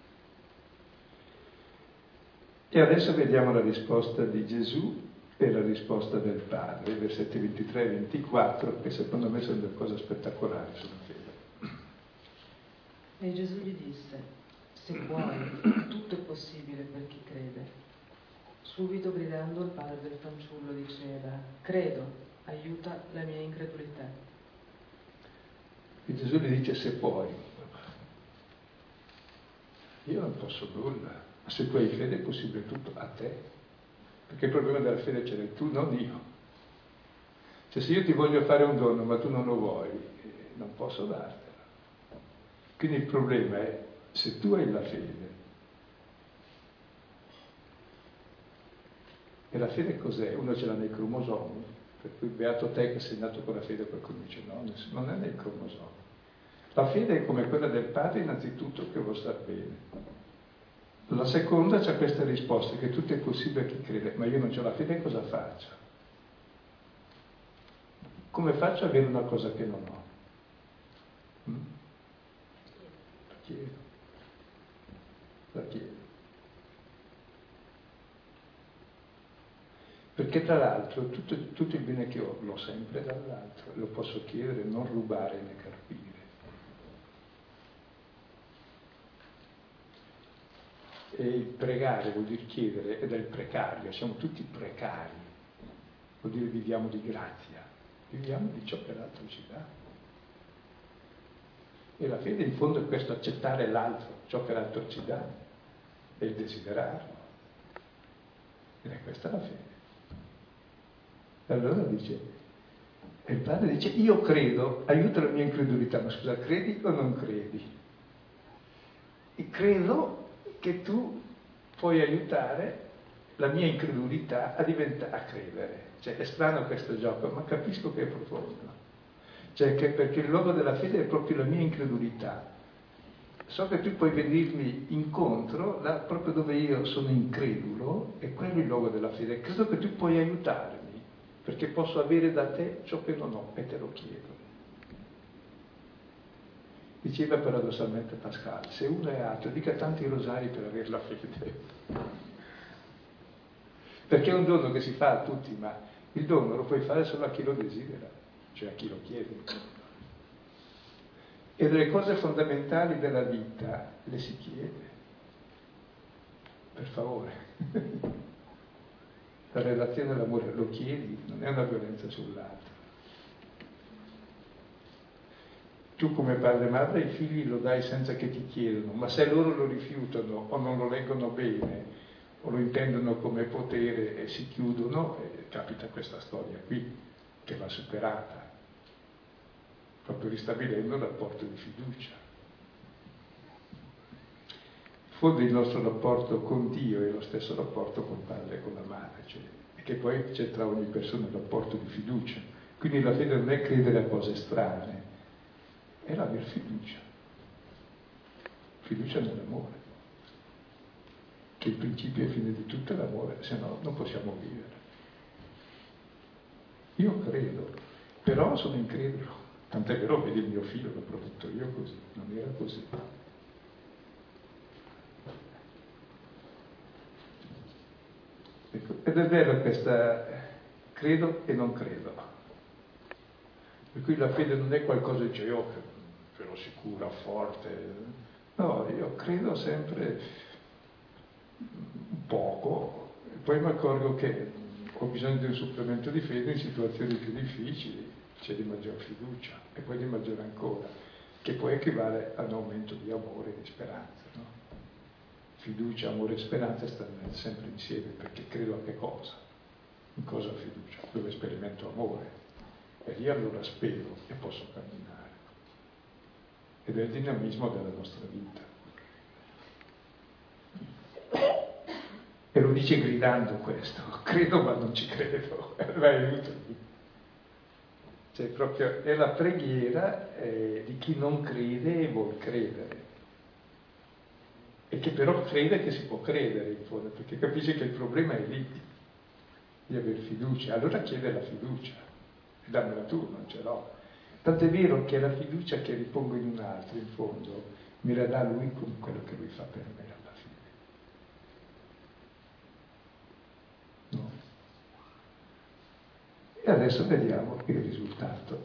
E adesso vediamo la risposta di Gesù e la risposta del Padre, versetti ventitré e ventiquattro, che secondo me sono delle cose spettacolari sulla fede. E Gesù gli disse: se puoi, tutto è possibile per chi crede. Subito gridando il padre del fanciullo diceva: credo, aiuta la mia incredulità. E Gesù gli dice: se puoi. Io non posso nulla. Ma se tu hai fede è possibile tutto a te, perché il problema della fede ce l'hai tu, non io. Cioè, se io ti voglio fare un dono ma tu non lo vuoi, eh, non posso dartelo. Quindi il problema è, se tu hai la fede, e la fede cos'è? Uno ce l'ha nei cromosomi, per cui beato te che sei nato con la fede, qualcuno dice no, non è nei cromosomi. La fede è come quella del padre innanzitutto, che vuol star bene. La seconda c'è questa risposta, che tutto è possibile a chi crede, ma io non c'ho la fede, cosa faccio? Come faccio a avere una cosa che non ho? Mm? La chiedo. La chiedo. Perché tra l'altro tutto, tutto il bene che ho l'ho sempre dall'altro, lo posso chiedere, non rubare né carpire. E il pregare vuol dire chiedere, ed è il precario, siamo tutti precari, vuol dire viviamo di grazia, viviamo di ciò che l'altro ci dà. E la fede in fondo è questo, accettare l'altro, ciò che l'altro ci dà, e il desiderarlo. Ed è questa la fede. E allora dice, e il padre dice, io credo, aiuta la mia incredulità, ma scusa, credi o non credi? E credo che tu puoi aiutare la mia incredulità a diventare, a credere. Cioè, è strano questo gioco, ma capisco che è profondo. Cioè, che perché il logo della fede è proprio la mia incredulità. So che tu puoi venirmi incontro, là, proprio dove io sono incredulo, e quello è il logo della fede. Credo che tu puoi aiutarmi, perché posso avere da te ciò che non ho, e te lo chiedo. Diceva paradossalmente Pascal, se uno è ateo, dica tanti rosari per avere la fede. Perché è un dono che si fa a tutti, ma il dono lo puoi fare solo a chi lo desidera, cioè a chi lo chiede. E delle cose fondamentali della vita le si chiede. Per favore. La relazione all'amore lo chiedi, non è una violenza sull'altro. Tu come padre e madre ai figli lo dai senza che ti chiedano, ma se loro lo rifiutano o non lo leggono bene o lo intendono come potere e si chiudono, eh, capita questa storia qui, che va superata, proprio ristabilendo un rapporto di fiducia. In fondo il nostro rapporto con Dio è lo stesso rapporto con il padre e con la madre, cioè, e che poi c'è tra ogni persona un rapporto di fiducia. Quindi la fede non è credere a cose strane, è l'aver fiducia, fiducia nell'amore, che il principio e fine di tutto è l'amore, se no non possiamo vivere. Io credo, però sono incredulo, tant'è vero, vedi il mio figlio, l'ho prodotto io così, non era così. Ecco, ed è vero questa credo e non credo, per cui la fede non è qualcosa di cioè io però sicura, forte. No, io credo sempre poco, e poi mi accorgo che ho bisogno di un supplemento di fede in situazioni più difficili, c'è di maggior fiducia, e poi di maggiore ancora, che poi equivale a un aumento di amore e di speranza. No? Fiducia, amore e speranza stanno sempre insieme, perché credo a che cosa? In cosa ho fiducia? Dove sperimento amore. E lì allora spero e posso camminare. Ed è il dinamismo della nostra vita. E lo dice gridando questo, credo ma non ci credo, vai aiutami. Cioè proprio è la preghiera eh, di chi non crede e vuol credere. e che però crede che si può credere in fondo, perché capisce che il problema è lì, di avere fiducia. Allora chiede la fiducia, e dammela tu, non ce l'ho. Tant'è vero che la fiducia che ripongo in un altro, in fondo, me la dà lui con quello che lui fa per me alla fine. No? E adesso vediamo il risultato.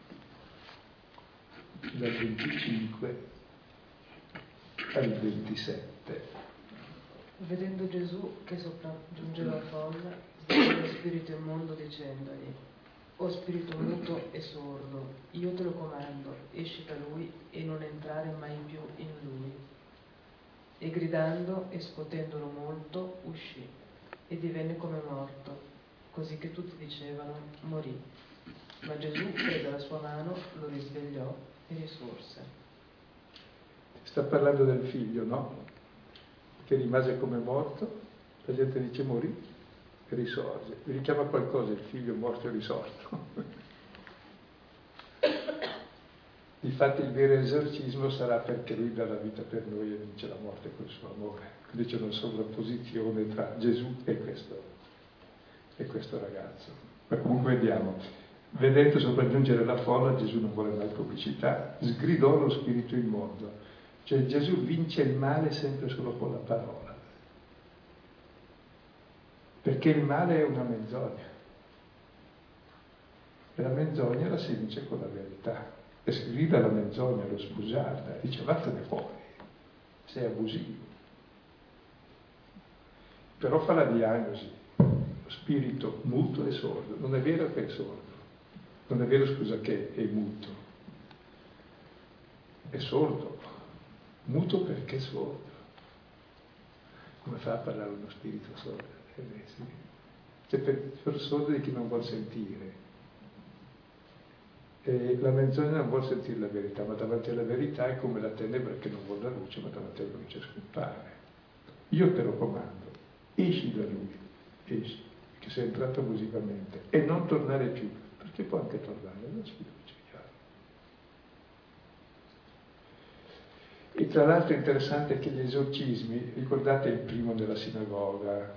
Dal venticinque al ventisette. Vedendo Gesù che sopraggiungeva la folla, sdisse lo spirito immondo dicendogli: o spirito muto e sordo, io te lo comando, esci da lui e non entrare mai più in lui. E gridando e scuotendolo molto, uscì e divenne come morto, così che tutti dicevano: morì. Ma Gesù prese la sua mano, lo risvegliò e risorse. Sta parlando del figlio, no? Che rimase come morto, la gente dice morì e risorge. Vi richiama qualcosa il figlio morto e risorto? Difatti il vero esorcismo sarà perché lui dà la vita per noi e vince la morte col suo amore. Quindi c'è una sovrapposizione tra Gesù e questo, e questo ragazzo. Ma comunque vediamo. Vedendo sopraggiungere la folla, Gesù non vuole mai pubblicità, sgridò lo spirito immondo. Cioè Gesù vince il male sempre solo con la parola. Perché il male è una menzogna. E la menzogna la si vince con la verità. E si grida la menzogna, lo sbugiarda, dice vattene fuori, sei abusivo. Però fa la diagnosi, lo spirito muto e sordo. Non è vero che è sordo. Non è vero, scusa, che è muto. È sordo. Muto perché è sordo. Come fa a parlare uno spirito sordo? Eh beh, sì. C'è per, per sordo di chi non vuol sentire. E la menzogna non vuol sentire la verità, ma davanti alla verità è come la tenebra che non vuole la luce, ma davanti alla luce scompare. Io te lo comando, esci da lui, esci, che sei entrato abusivamente, e non tornare più. Perché può anche tornare, non sfiducia, chiaro. E tra l'altro è interessante che gli esorcismi, ricordate il primo nella sinagoga,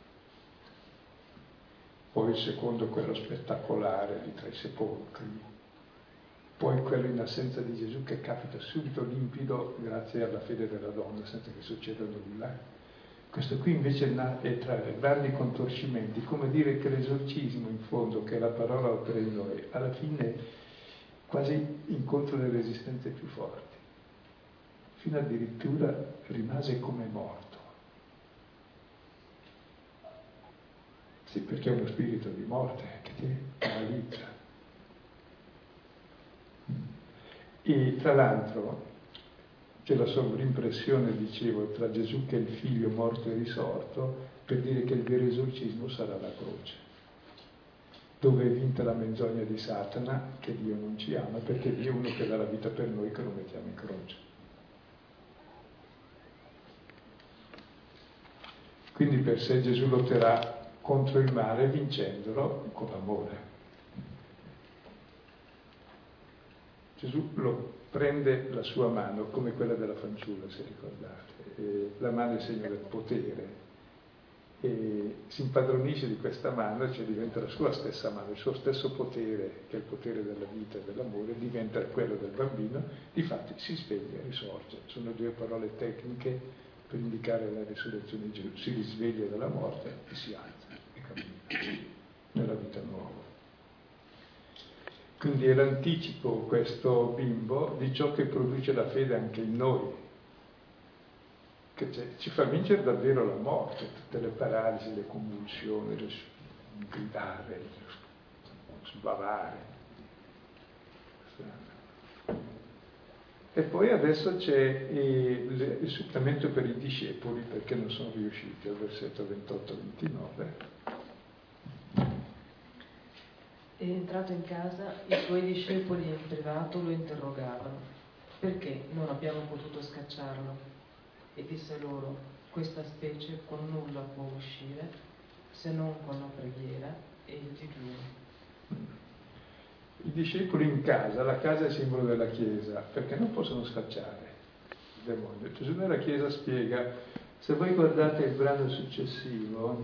poi il secondo quello spettacolare di tra i sepolcri, poi quello in assenza di Gesù che capita subito limpido grazie alla fede della donna senza che succeda nulla. Questo qui invece è tra grandi contorcimenti, come dire che l'esorcismo in fondo, che la parola opera in noi, alla fine quasi incontra le resistenze più forti, fino addirittura rimase come morto. Sì, perché è uno spirito di morte che ti paralizza. E tra l'altro c'è la sovrimpressione, dicevo, tra Gesù che è il figlio morto e risorto, per dire che il vero esorcismo sarà la croce, dove è vinta la menzogna di Satana, che Dio non ci ama, perché Dio è uno che dà la vita per noi, che lo mettiamo in croce. Quindi per sé Gesù lotterà contro il male vincendolo con l'amore. Gesù lo prende la sua mano come quella della fanciulla, se ricordate, e la mano è segno del potere, e si impadronisce di questa mano, cioè diventa la sua stessa mano, il suo stesso potere, che è il potere della vita e dell'amore, diventa quello del bambino, difatti si sveglia e risorge. Sono due parole tecniche per indicare la risurrezione di Gesù: si risveglia dalla morte e si alza e cammina nella vita nuova. Quindi è l'anticipo, questo bimbo, di ciò che produce la fede anche in noi, che ci fa vincere davvero la morte, tutte le paralisi, le convulsioni, le gridare, sbavare. E poi adesso c'è il, il supplemento per i discepoli, perché non sono riusciti, al versetto ventotto ventinove. E entrato in casa, i suoi discepoli in privato lo interrogavano: perché non abbiamo potuto scacciarlo? E disse loro: questa specie con nulla può uscire se non con la preghiera e il digiuno. I discepoli in casa, la casa è simbolo della Chiesa, perché non possono scacciare. demonio. Gesù nella Chiesa spiega, se voi guardate il brano successivo,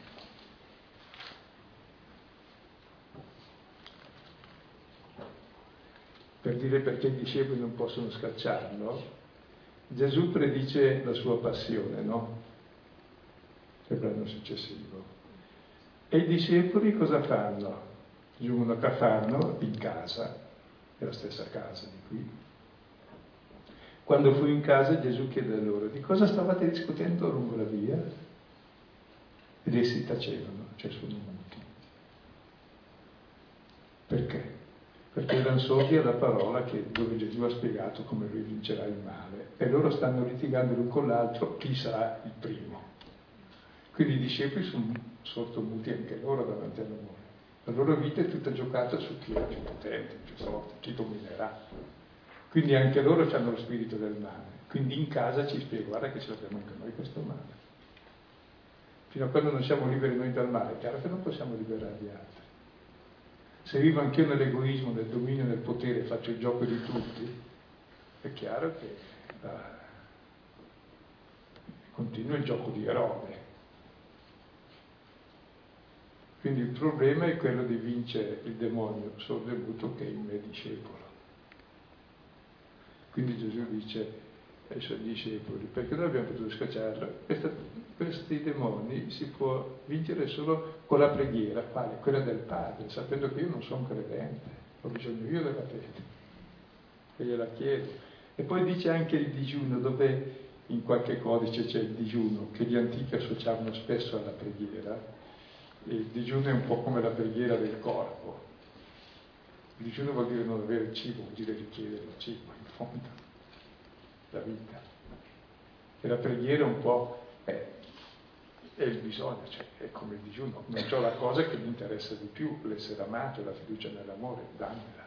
per dire perché i discepoli non possono scacciarlo, Gesù predice la sua passione, no? Il brano successivo. E i discepoli cosa fanno? Giungono a Cafarno, in casa, è la stessa casa di qui. Quando fu in casa Gesù chiede a loro, di cosa stavate discutendo lungo la via? Ed essi tacevano, cioè sono muti. Perché? Perché erano sordi alla parola che, dove Gesù ha spiegato come lui vincerà il male. E loro stanno litigando l'un con l'altro chi sarà il primo. Quindi i discepoli sono sordomuti anche loro davanti all'amore. La loro vita è tutta giocata su chi è più potente, più forte, chi dominerà. Quindi anche loro hanno lo spirito del male. Quindi in casa ci spiega, guarda che ce l'abbiamo anche noi questo male. Fino a quando non siamo liberi noi dal male, è chiaro che non possiamo liberare gli altri. Se vivo anch'io nell'egoismo, nel dominio, nel potere, faccio il gioco di tutti, è chiaro che uh, continua il gioco di Erode. Quindi il problema è quello di vincere il demonio sordo e muto che è il mio discepolo. Quindi Gesù dice ai suoi discepoli, perché noi abbiamo potuto scacciarlo? Questa, questi demoni si può vincere solo con la preghiera, quale? Quella del Padre, sapendo che io non sono credente, ho bisogno io della fede, e gliela chiedo. E poi dice anche il digiuno, dove in qualche codice c'è il digiuno, che gli antichi associavano spesso alla preghiera. Il digiuno è un po' come la preghiera del corpo. Il digiuno vuol dire non avere cibo, vuol dire richiedere il cibo, in fondo, la vita. E la preghiera un po' è, è il bisogno, cioè è come il digiuno. Non c'ho la cosa che mi interessa di più, l'essere amato, la fiducia nell'amore, dammela.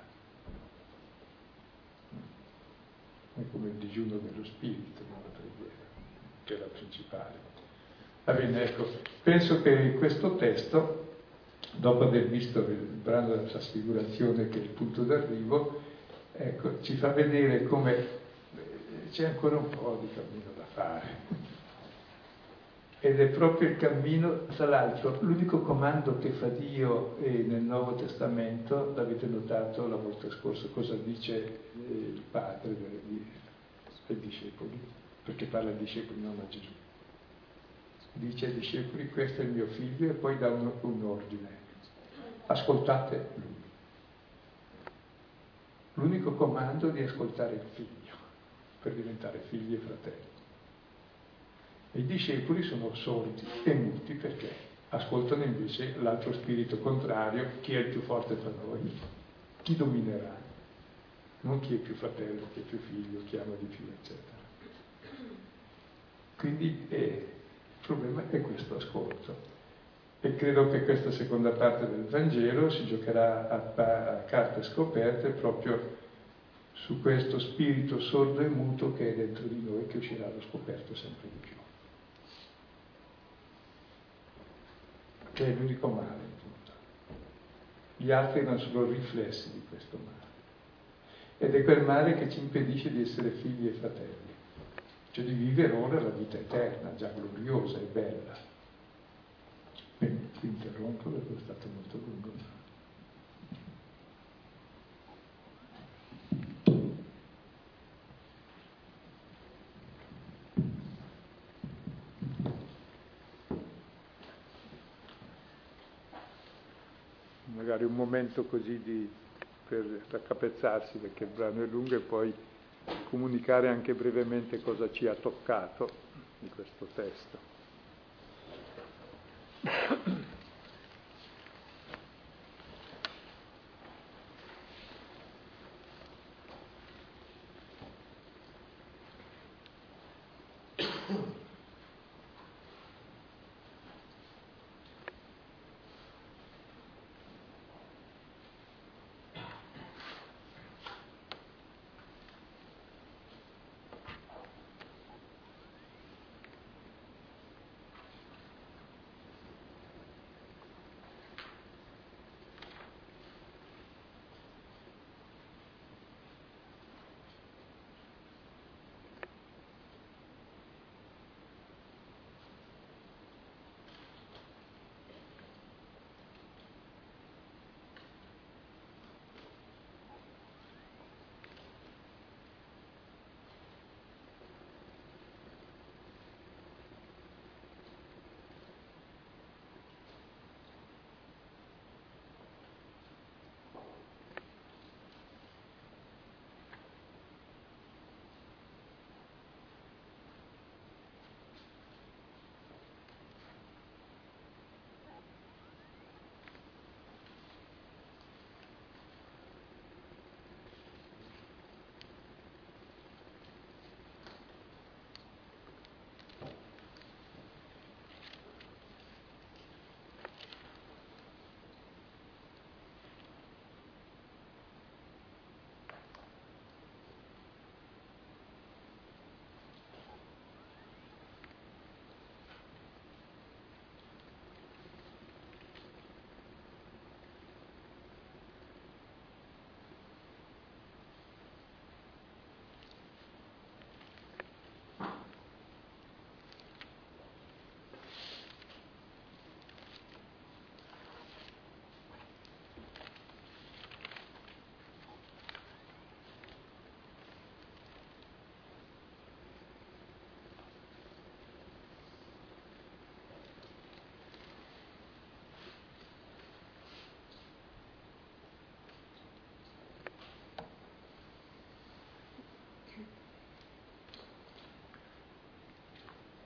È come il digiuno dello spirito, non la preghiera, che è la principale. Va bene, ecco, penso che questo testo, dopo aver visto il brano della trasfigurazione che è il punto d'arrivo, ecco, ci fa vedere come c'è ancora un po' di cammino da fare. Ed è proprio il cammino, tra l'altro, l'unico comando che fa Dio eh, nel Nuovo Testamento, l'avete notato la volta scorsa, cosa dice eh, il Padre dei, dei discepoli, perché parla ai discepoli, non a Gesù. Dice ai discepoli, questo è il mio figlio, e poi dà un, un ordine. Ascoltate lui. L'unico comando è di ascoltare il figlio, per diventare figli e fratelli. E i discepoli sono sordi e muti perché ascoltano invece l'altro spirito contrario, chi è il più forte tra noi, chi dominerà, non chi è più fratello, chi è più figlio, chi ama di più, eccetera. Quindi eh, il problema è questo ascolto. E credo che questa seconda parte del Vangelo si giocherà a, a carte scoperte proprio su questo spirito sordo e muto che è dentro di noi, che uscirà allo scoperto sempre di più. Che è l'unico male, appunto. Gli altri erano solo riflessi di questo male. Ed è quel male che ci impedisce di essere figli e fratelli, cioè di vivere ora la vita eterna, già gloriosa e bella. Bene, ti interrompo perché è stato molto lungo. Magari un momento così di, per raccapezzarsi, perché il brano è lungo, e poi comunicare anche brevemente cosa ci ha toccato di questo testo.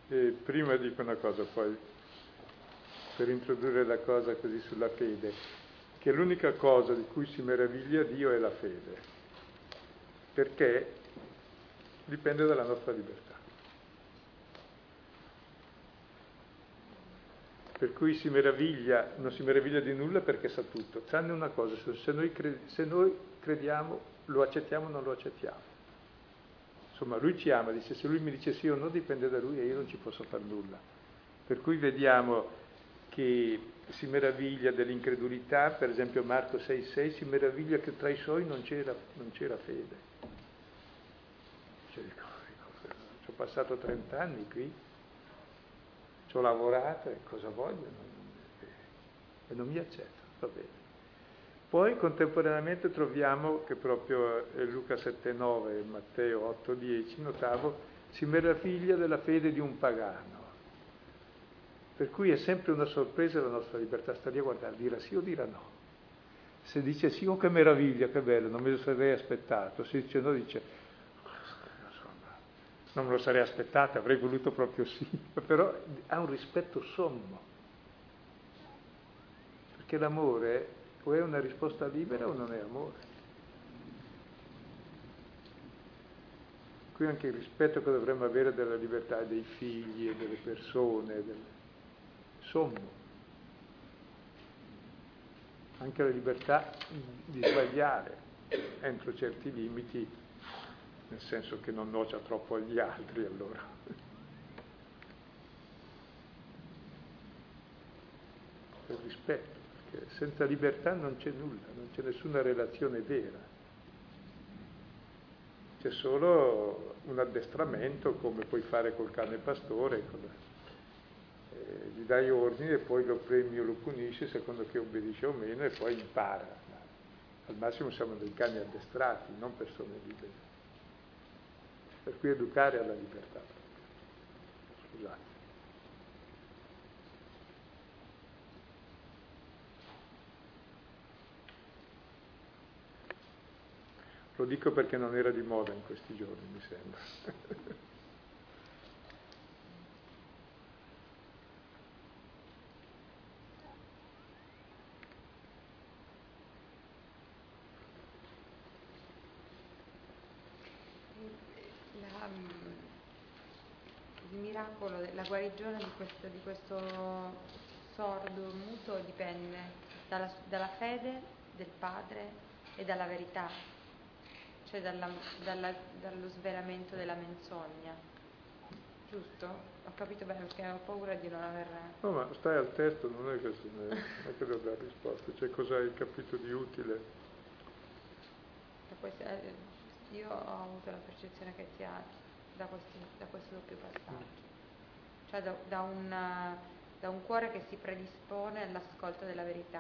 E prima dico una cosa, poi, per introdurre la cosa così sulla fede, che l'unica cosa di cui si meraviglia Dio è la fede, perché dipende dalla nostra libertà. Per cui si meraviglia, non si meraviglia di nulla perché sa tutto, tranne una cosa, se noi, cre- se noi crediamo, lo accettiamo o non lo accettiamo. Insomma, lui ci ama, dice, se lui mi dice sì o no dipende da lui e io non ci posso fare nulla. Per cui vediamo che si meraviglia dell'incredulità, per esempio Marco sei sei, si meraviglia che tra i suoi non c'era, non c'era fede. Cioè, dico, dico, ci ho passato trent'anni qui, ci ho lavorato e cosa vogliono? E non mi accetto, va bene. Poi contemporaneamente troviamo che proprio Luca sette nove e Matteo otto dieci, notavo, si meraviglia della fede di un pagano. Per cui è sempre una sorpresa la nostra libertà, sta lì a guardare, dirà sì o dirà no. Se dice sì, oh che meraviglia, che bello, non me lo sarei aspettato. Se dice no, dice insomma, non me lo sarei aspettato, avrei voluto proprio sì, però ha un rispetto sommo. Perché l'amore o è una risposta libera o non è amore. Qui anche il rispetto che dovremmo avere della libertà dei figli e delle persone, del sommo. Anche la libertà di sbagliare entro certi limiti, nel senso che non nocia troppo agli altri allora. Il rispetto. Perché senza libertà non c'è nulla, non c'è nessuna relazione vera. C'è solo un addestramento come puoi fare col cane pastore, eh, gli dai ordini e poi lo premi o lo punisci secondo che obbedisce o meno e poi impara. Al massimo siamo dei cani addestrati, non persone libere. Per cui educare alla libertà. Scusate. Lo dico perché non era di moda in questi giorni, mi sembra. La, il miracolo, la guarigione di questo, di questo sordo muto dipende dalla, dalla fede del padre e dalla verità, cioè dalla, dalla, dallo svelamento della menzogna, giusto? Ho capito bene perché ho paura di non aver... No, ma stai al testo, non è che, non è che devo dare risposta, cioè cosa hai capito di utile? Questa, io ho avuto la percezione che sia da, questi, da questo doppio passaggio, cioè da, da, una, da un cuore che si predispone all'ascolto della verità.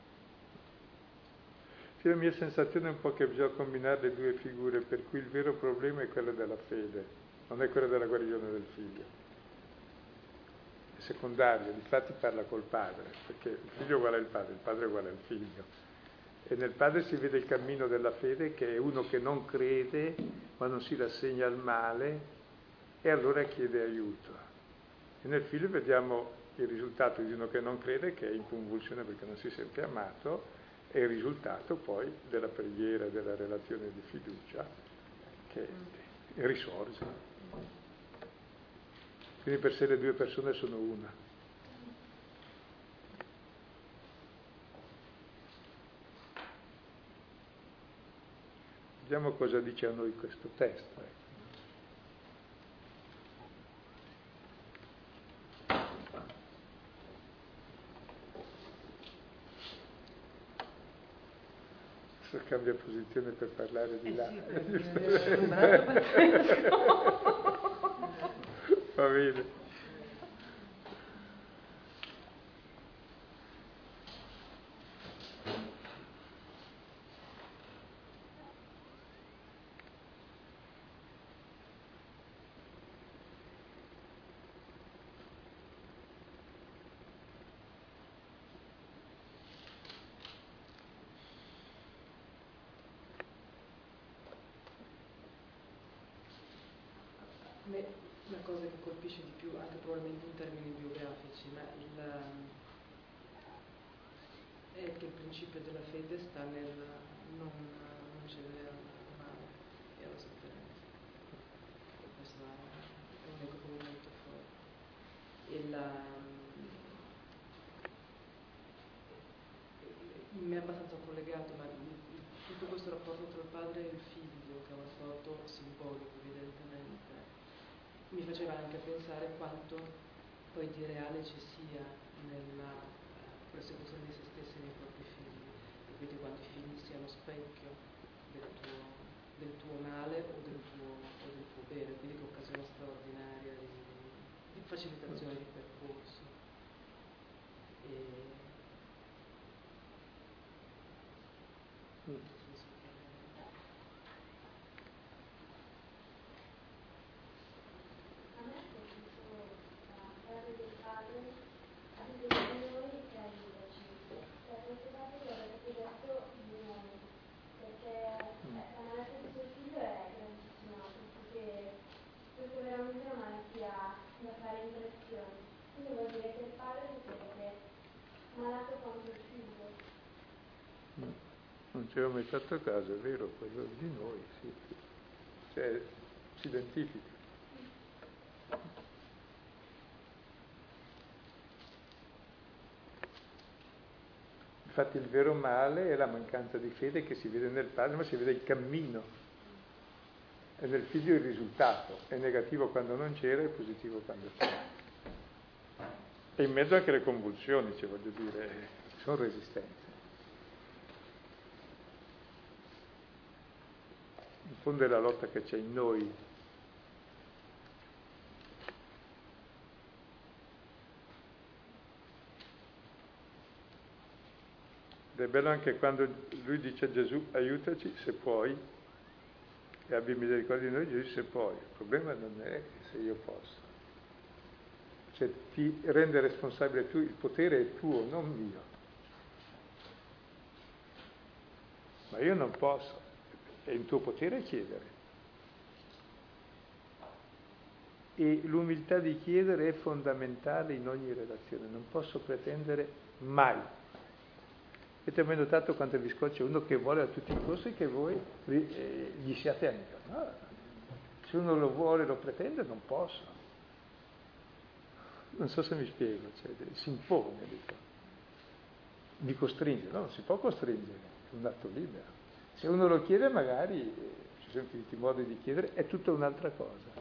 Sì, la mia sensazione è un po' che bisogna combinare le due figure, per cui il vero problema è quello della fede, non è quello della guarigione del figlio. È secondario, difatti parla col padre, perché il figlio è uguale al padre, il padre è uguale al figlio. E nel padre si vede il cammino della fede, che è uno che non crede, ma non si rassegna al male, e allora chiede aiuto. E nel figlio vediamo il risultato di uno che non crede, che è in convulsione perché non si sente amato, e il risultato poi della preghiera, della relazione di fiducia, che risorge. Quindi per sé le due persone sono una. Vediamo cosa dice a noi questo testo. Ecco. Adesso cambia posizione per parlare di eh là. Sì, perché va bene. Beh, la cosa che colpisce di più, anche probabilmente in termini biografici, ma il, è che il principio della fede sta nel non, non cedere al male e alla sofferenza. Questo è un eco molto forte. E la, mi è abbastanza collegato, ma tutto questo rapporto tra il padre e il figlio, che è un rapporto simbolico evidentemente, mi faceva anche pensare quanto poi di reale ci sia nella persecuzione di se stessi e dei propri figli, e quindi quando i figli siano specchio del tuo, del tuo male o del tuo, o del tuo bene, quindi che occasione straordinaria di, di facilitazione di percorso. E, non ci avevo mai fatto caso, è vero, quello di noi, sì. Cioè, si identifica. Infatti il vero male è la mancanza di fede che si vede nel padre, ma si vede il cammino. E nel figlio il risultato. È negativo quando non c'era e positivo quando c'era. E in mezzo anche le convulsioni, cioè, voglio dire, sono resistenze. In fondo è la lotta che c'è in noi. Ed è bello anche quando lui dice a Gesù aiutaci se puoi e abbi misericordia di noi, Gesù se puoi. Il problema non è se io posso. Cioè ti rende responsabile tu, il potere è tuo, non mio. Ma io non posso, è il tuo potere chiedere. E l'umiltà di chiedere è fondamentale in ogni relazione, non posso pretendere mai. Avete mai notato quanto vi scoccia uno che vuole a tutti i costi che voi eh, gli siate amico? No, se uno lo vuole, lo pretende, non posso. Non so se mi spiego, cioè, si impone, dico. Mi costringe, no, non si può costringere, è un atto libero. Se uno lo chiede magari, eh, ci sono infiniti modi di chiedere, è tutta un'altra cosa.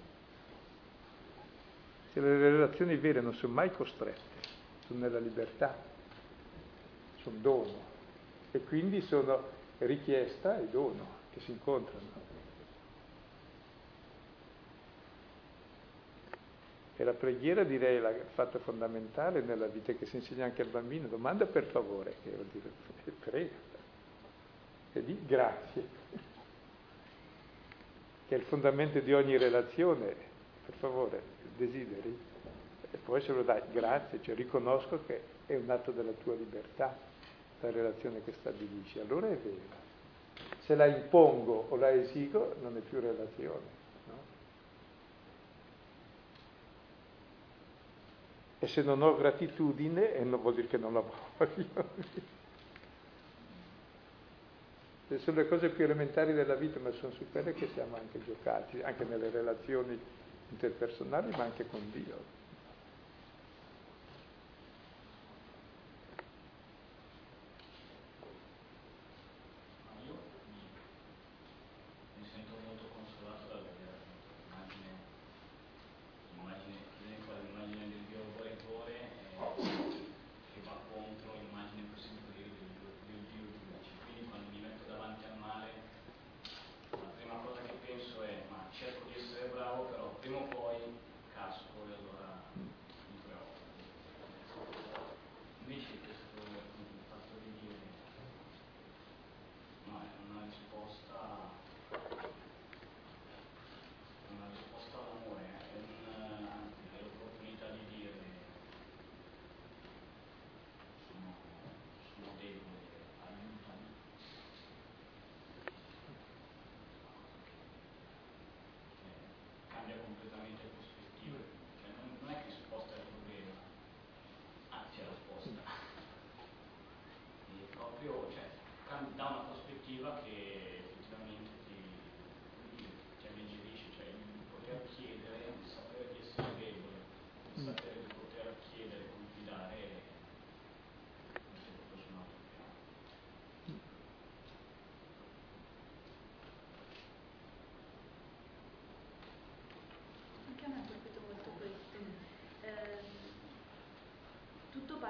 Se le relazioni vere non sono mai costrette, sono nella libertà, sono dono, e quindi sono richiesta e dono che si incontrano. E la preghiera, direi, è il fatto fondamentale nella vita che si insegna anche al bambino. Domanda per favore, che vuol dire prega, e di grazie, che è il fondamento di ogni relazione. Per favore, desideri? E poi se lo dai, grazie, cioè riconosco che è un atto della tua libertà, la relazione che stabilisci. Allora è vera. Se la impongo o la esigo, non è più relazione. E se non ho gratitudine, e non vuol dire che non la voglio. Sono le cose più elementari della vita, ma sono su quelle che siamo anche giocati, anche nelle relazioni interpersonali, ma anche con Dio. Cerco di essere bravo, però prima o poi casco e allora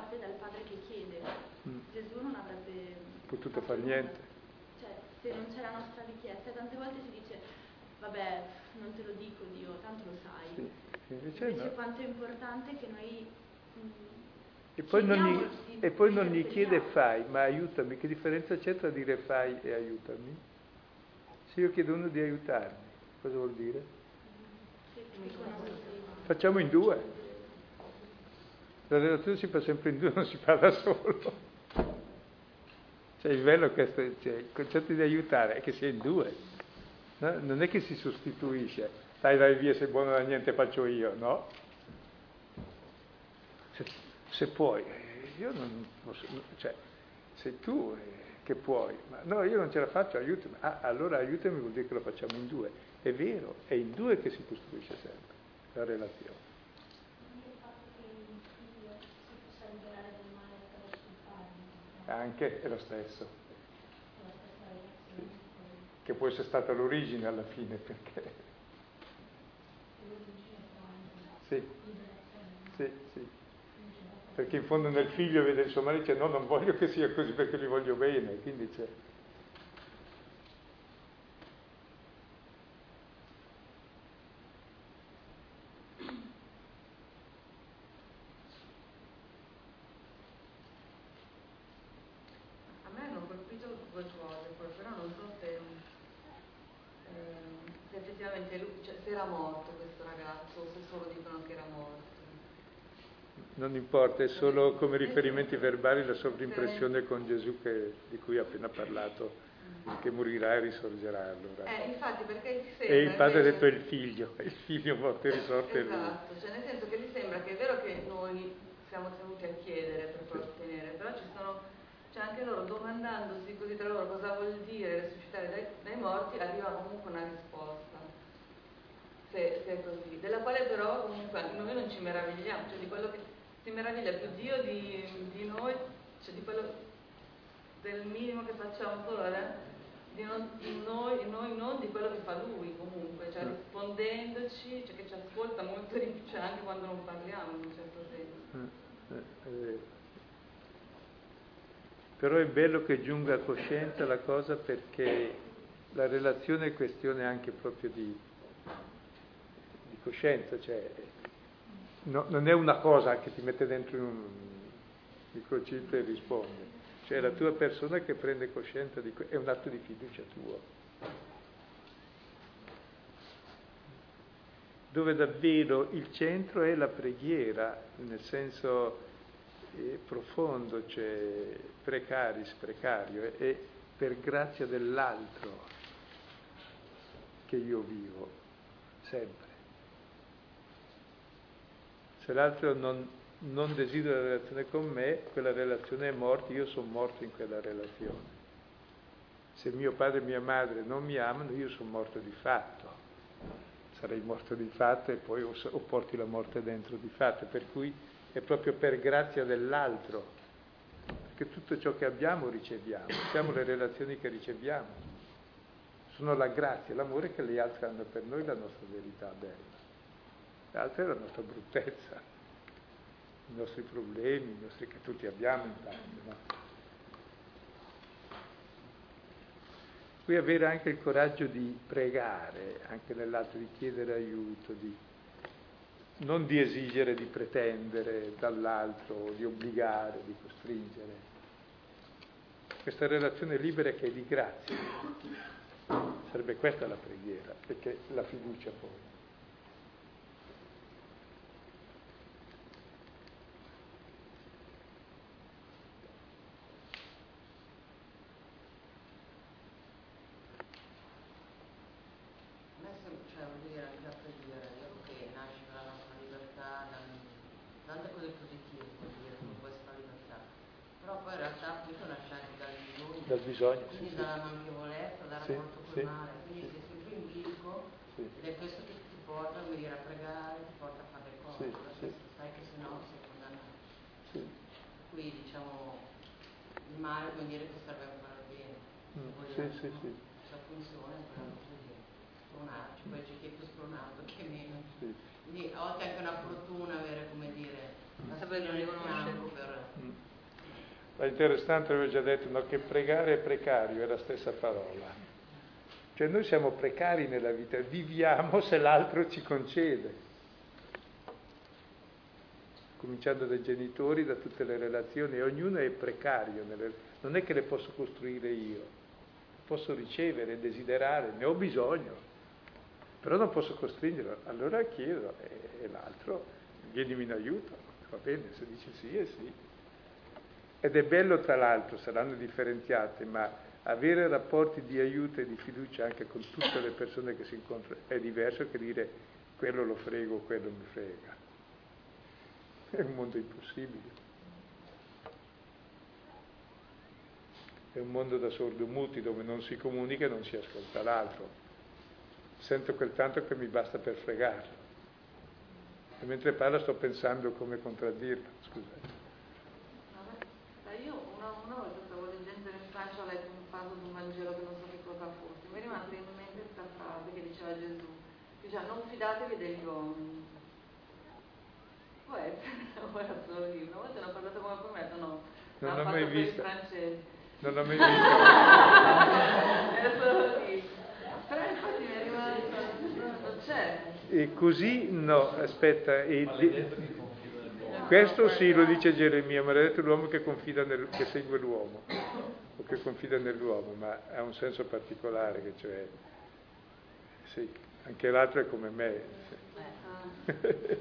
parte dal padre che chiede. Mm. Gesù non avrebbe potuto fare niente. Cioè, se non c'è la nostra richiesta, tante volte si dice, vabbè, non te lo dico Dio, tanto lo sai. Sì. Invece, Invece no. quanto è importante che noi mh, E poi non chiediamo gli, di- e poi di non gli chiede otteniamo. fai, ma aiutami. Che differenza c'è tra dire fai e aiutami? Se io chiedo uno di aiutarmi, cosa vuol dire? Sì, dicono così. Facciamo in due. La relazione si fa sempre in due, non si fa da solo. Cioè il bello è questo, cioè, il concetto di aiutare è che sia in due. No? Non è che si sostituisce. Dai, vai via, sei buono da niente, faccio io, no? Se, se puoi, io non posso, cioè, sei tu che puoi, ma no, io non ce la faccio, aiutami. Ah, allora aiutami vuol dire che lo facciamo in due. È vero, è in due che si costruisce sempre la relazione. Anche è lo stesso. Sì. Che può essere stata l'origine alla fine, perché... Sì, sì, sì. Perché in fondo nel figlio vede il suo marito e dice no, non voglio che sia così perché li voglio bene, quindi c'è... A me hanno colpito due cose, poi, però non so se, ehm, se effettivamente lui, cioè, se era morto questo ragazzo o se solo dicono che era morto. Non importa, è solo come riferimenti verbali la sovrimpressione con Gesù che, di cui ha appena parlato, che morirà e risorgerà allora. Eh, infatti, perché gli sembra... E il padre invece... ha detto è il figlio, è il figlio morto e risorto è lui. Esatto, cioè nel senso che gli sembra che è vero che noi siamo tenuti a chiedere per poi ottenere, però ci sono, cioè anche loro domandandosi così tra loro cosa vuol dire risuscitare dai, dai morti, arriva comunque una risposta, se, se è così, della quale però comunque noi non ci meravigliamo, cioè di quello che si meraviglia più Dio di, di noi, cioè di quello del minimo che facciamo solo, eh? Di non, in noi, in noi non di quello che fa lui comunque, cioè rispondendoci, cioè che ci ascolta molto di più, cioè anche quando non parliamo in un certo senso. Eh, eh, eh. Però è bello che giunga a coscienza la cosa perché la relazione è questione anche proprio di, di coscienza, cioè no, non è una cosa che ti mette dentro in un microchip e risponde, cioè la tua persona che prende coscienza di que- è un atto di fiducia tuo, dove davvero il centro è la preghiera, nel senso eh, profondo, cioè precaris, precario, è, è per grazia dell'altro che io vivo, sempre. Se l'altro non, non desidera la relazione con me, quella relazione è morta, io sono morto in quella relazione. Se mio padre e mia madre non mi amano, io sono morto di fatto. Sarei morto di fatto e poi o, o porti la morte dentro di fatto, per cui è proprio per grazia dell'altro, perché tutto ciò che abbiamo riceviamo, siamo le relazioni che riceviamo, sono la grazia, l'amore che gli altri hanno per noi, la nostra verità bella. L'altra è la nostra bruttezza, i nostri problemi, i nostri che tutti abbiamo in parte, no? Qui avere anche il coraggio di pregare, anche nell'atto di chiedere aiuto, di, non di esigere, di pretendere dall'altro, di obbligare, di costringere. Questa relazione libera che è di grazia, sarebbe questa la preghiera, perché la fiducia poi. Cioè, vuol dire anche la preghiera, è vero che nasce dalla nostra libertà, da tante cose positive, vuol dire, con questa libertà. Però poi in realtà appunto nasce anche dal bisogno, Dal bisogno quindi sì, dalla sì. manchevolezza, dal Sì, rapporto col sì, male, quindi sì. sei sempre in bilico Sì. ed è questo che ti porta come dire, a pregare, ti porta a fare le cose, Sì, perché sì. sai che se no sei condannato. Sì. Qui diciamo il male vuol dire che serve a fare bene, se Mm, vogliamo, sì, sì, no? sì. Questa funzione è quella così. Spronarci, poi c'è chi è più spronato, chi è meno. Sì. Quindi a volte è anche una fortuna avere, come dire, la Saperlo spina nel riconoscere. fianco per, È interessante, avevo già detto, no, che pregare e precario è la stessa parola. Cioè noi siamo precari nella vita, viviamo se l'altro ci concede. Cominciando dai genitori, da tutte le relazioni, ognuno è precario, nelle... non è che le posso costruire io, posso ricevere, desiderare, ne ho bisogno, però non posso costringerlo, allora chiedo e, e l'altro, vienimi in aiuto, va bene, se dice sì è sì. Ed è bello tra l'altro, saranno differenziate, ma avere rapporti di aiuto e di fiducia anche con tutte le persone che si incontrano è diverso che dire quello lo frego, quello mi frega. È un mondo impossibile. È un mondo da sordomuti dove non si comunica e non si ascolta l'altro. Sento quel tanto che mi basta per fregarlo. E mentre parlo sto pensando come contraddirlo. Scusate. Vabbè, io una, una volta stavo leggendo in Francia, ho letto un passo di un Vangelo che non so che cosa fosse. Mi è rimasta in mente questa frase che diceva Gesù. Diceva non fidatevi degli uomini. Può essere, o era solo lì. Una volta hanno parlato come come me, no, non l'ho l'ho mai fatto per i vista. francesi. Non l'ho mai vista. Era solo lì. Però infatti mi è rimasto, non c'è. E così no, aspetta. E di... Questo sì, lo dice Geremia, maledetto l'uomo che confida nel... che segue l'uomo, o che confida nell'uomo, ma ha un senso particolare, che cioè, sì, anche l'altro è come me. Sì.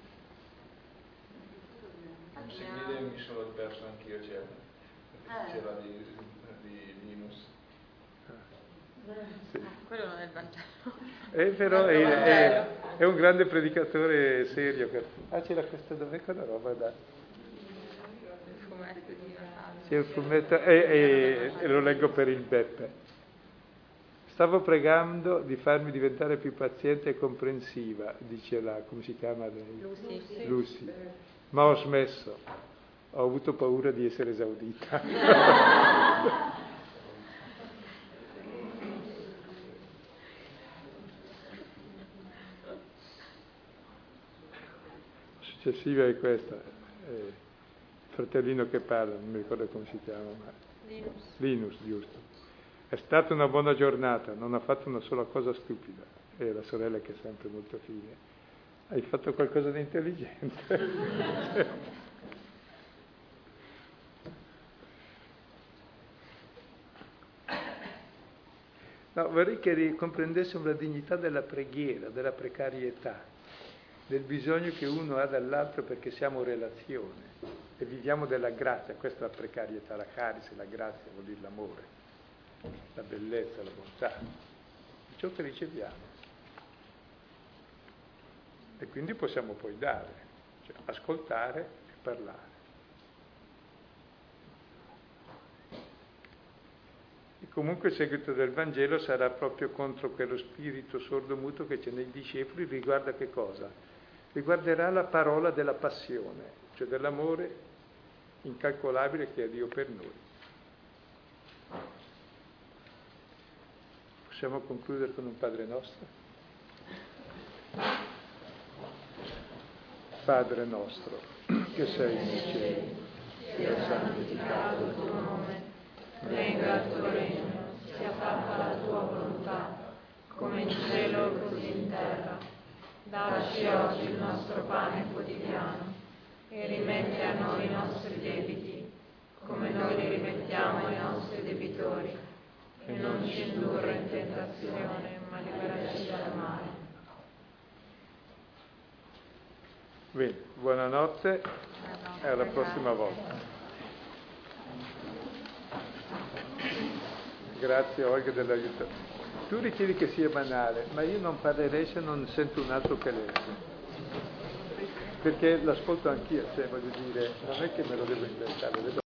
Simile mi sono perso anch'io, c'era, c'era di, di Linus. Sì. Quello non è il Vangelo. Eh, però è, è, è un grande predicatore serio. Ah, c'era questa, dov'è quella roba da... Il fumetto di Natale. C'è il fumetto, e, e, e lo leggo per il Beppe. Stavo pregando di farmi diventare più paziente e comprensiva, dice la, come si chiama lei? Lucy. Lucy. Ma ho smesso, ho avuto paura di essere esaudita. Successiva è questa, eh, fratellino che parla, non mi ricordo come si chiama, ma... Linus. Linus, giusto. È stata una buona giornata, non ha fatto una sola cosa stupida. E la sorella che è sempre molto fine. Hai fatto qualcosa di intelligente. No, vorrei che comprendessimo la dignità della preghiera, della precarietà, del bisogno che uno ha dall'altro perché siamo relazione e viviamo della grazia. Questa è la precarietà, la caris, la grazia vuol dire l'amore, la bellezza, la bontà, ciò che riceviamo. E quindi possiamo poi dare, cioè ascoltare e parlare. E comunque il seguito del Vangelo sarà proprio contro quello spirito sordomuto che c'è nei discepoli, riguarda che cosa? Riguarderà la parola della passione, cioè dell'amore incalcolabile che ha Dio per noi. Possiamo concludere con un Padre nostro? Padre nostro, che sei nei cieli, sia santificato il tuo nome, venga il tuo regno, sia fatta la tua volontà, come in cielo così in terra. Dacci oggi il nostro pane quotidiano e rimetti a noi i nostri debiti, come noi li rimettiamo ai nostri debitori, e non ci indurre in tentazione, ma liberaci dal male. Bene, buonanotte e alla prossima volta. Grazie Olga dell'aiuto. Tu richiedi che sia banale, ma io non parlerei se non sento un altro che legge. Perché l'ascolto anch'io, cioè voglio dire, non è che me lo devo inventare,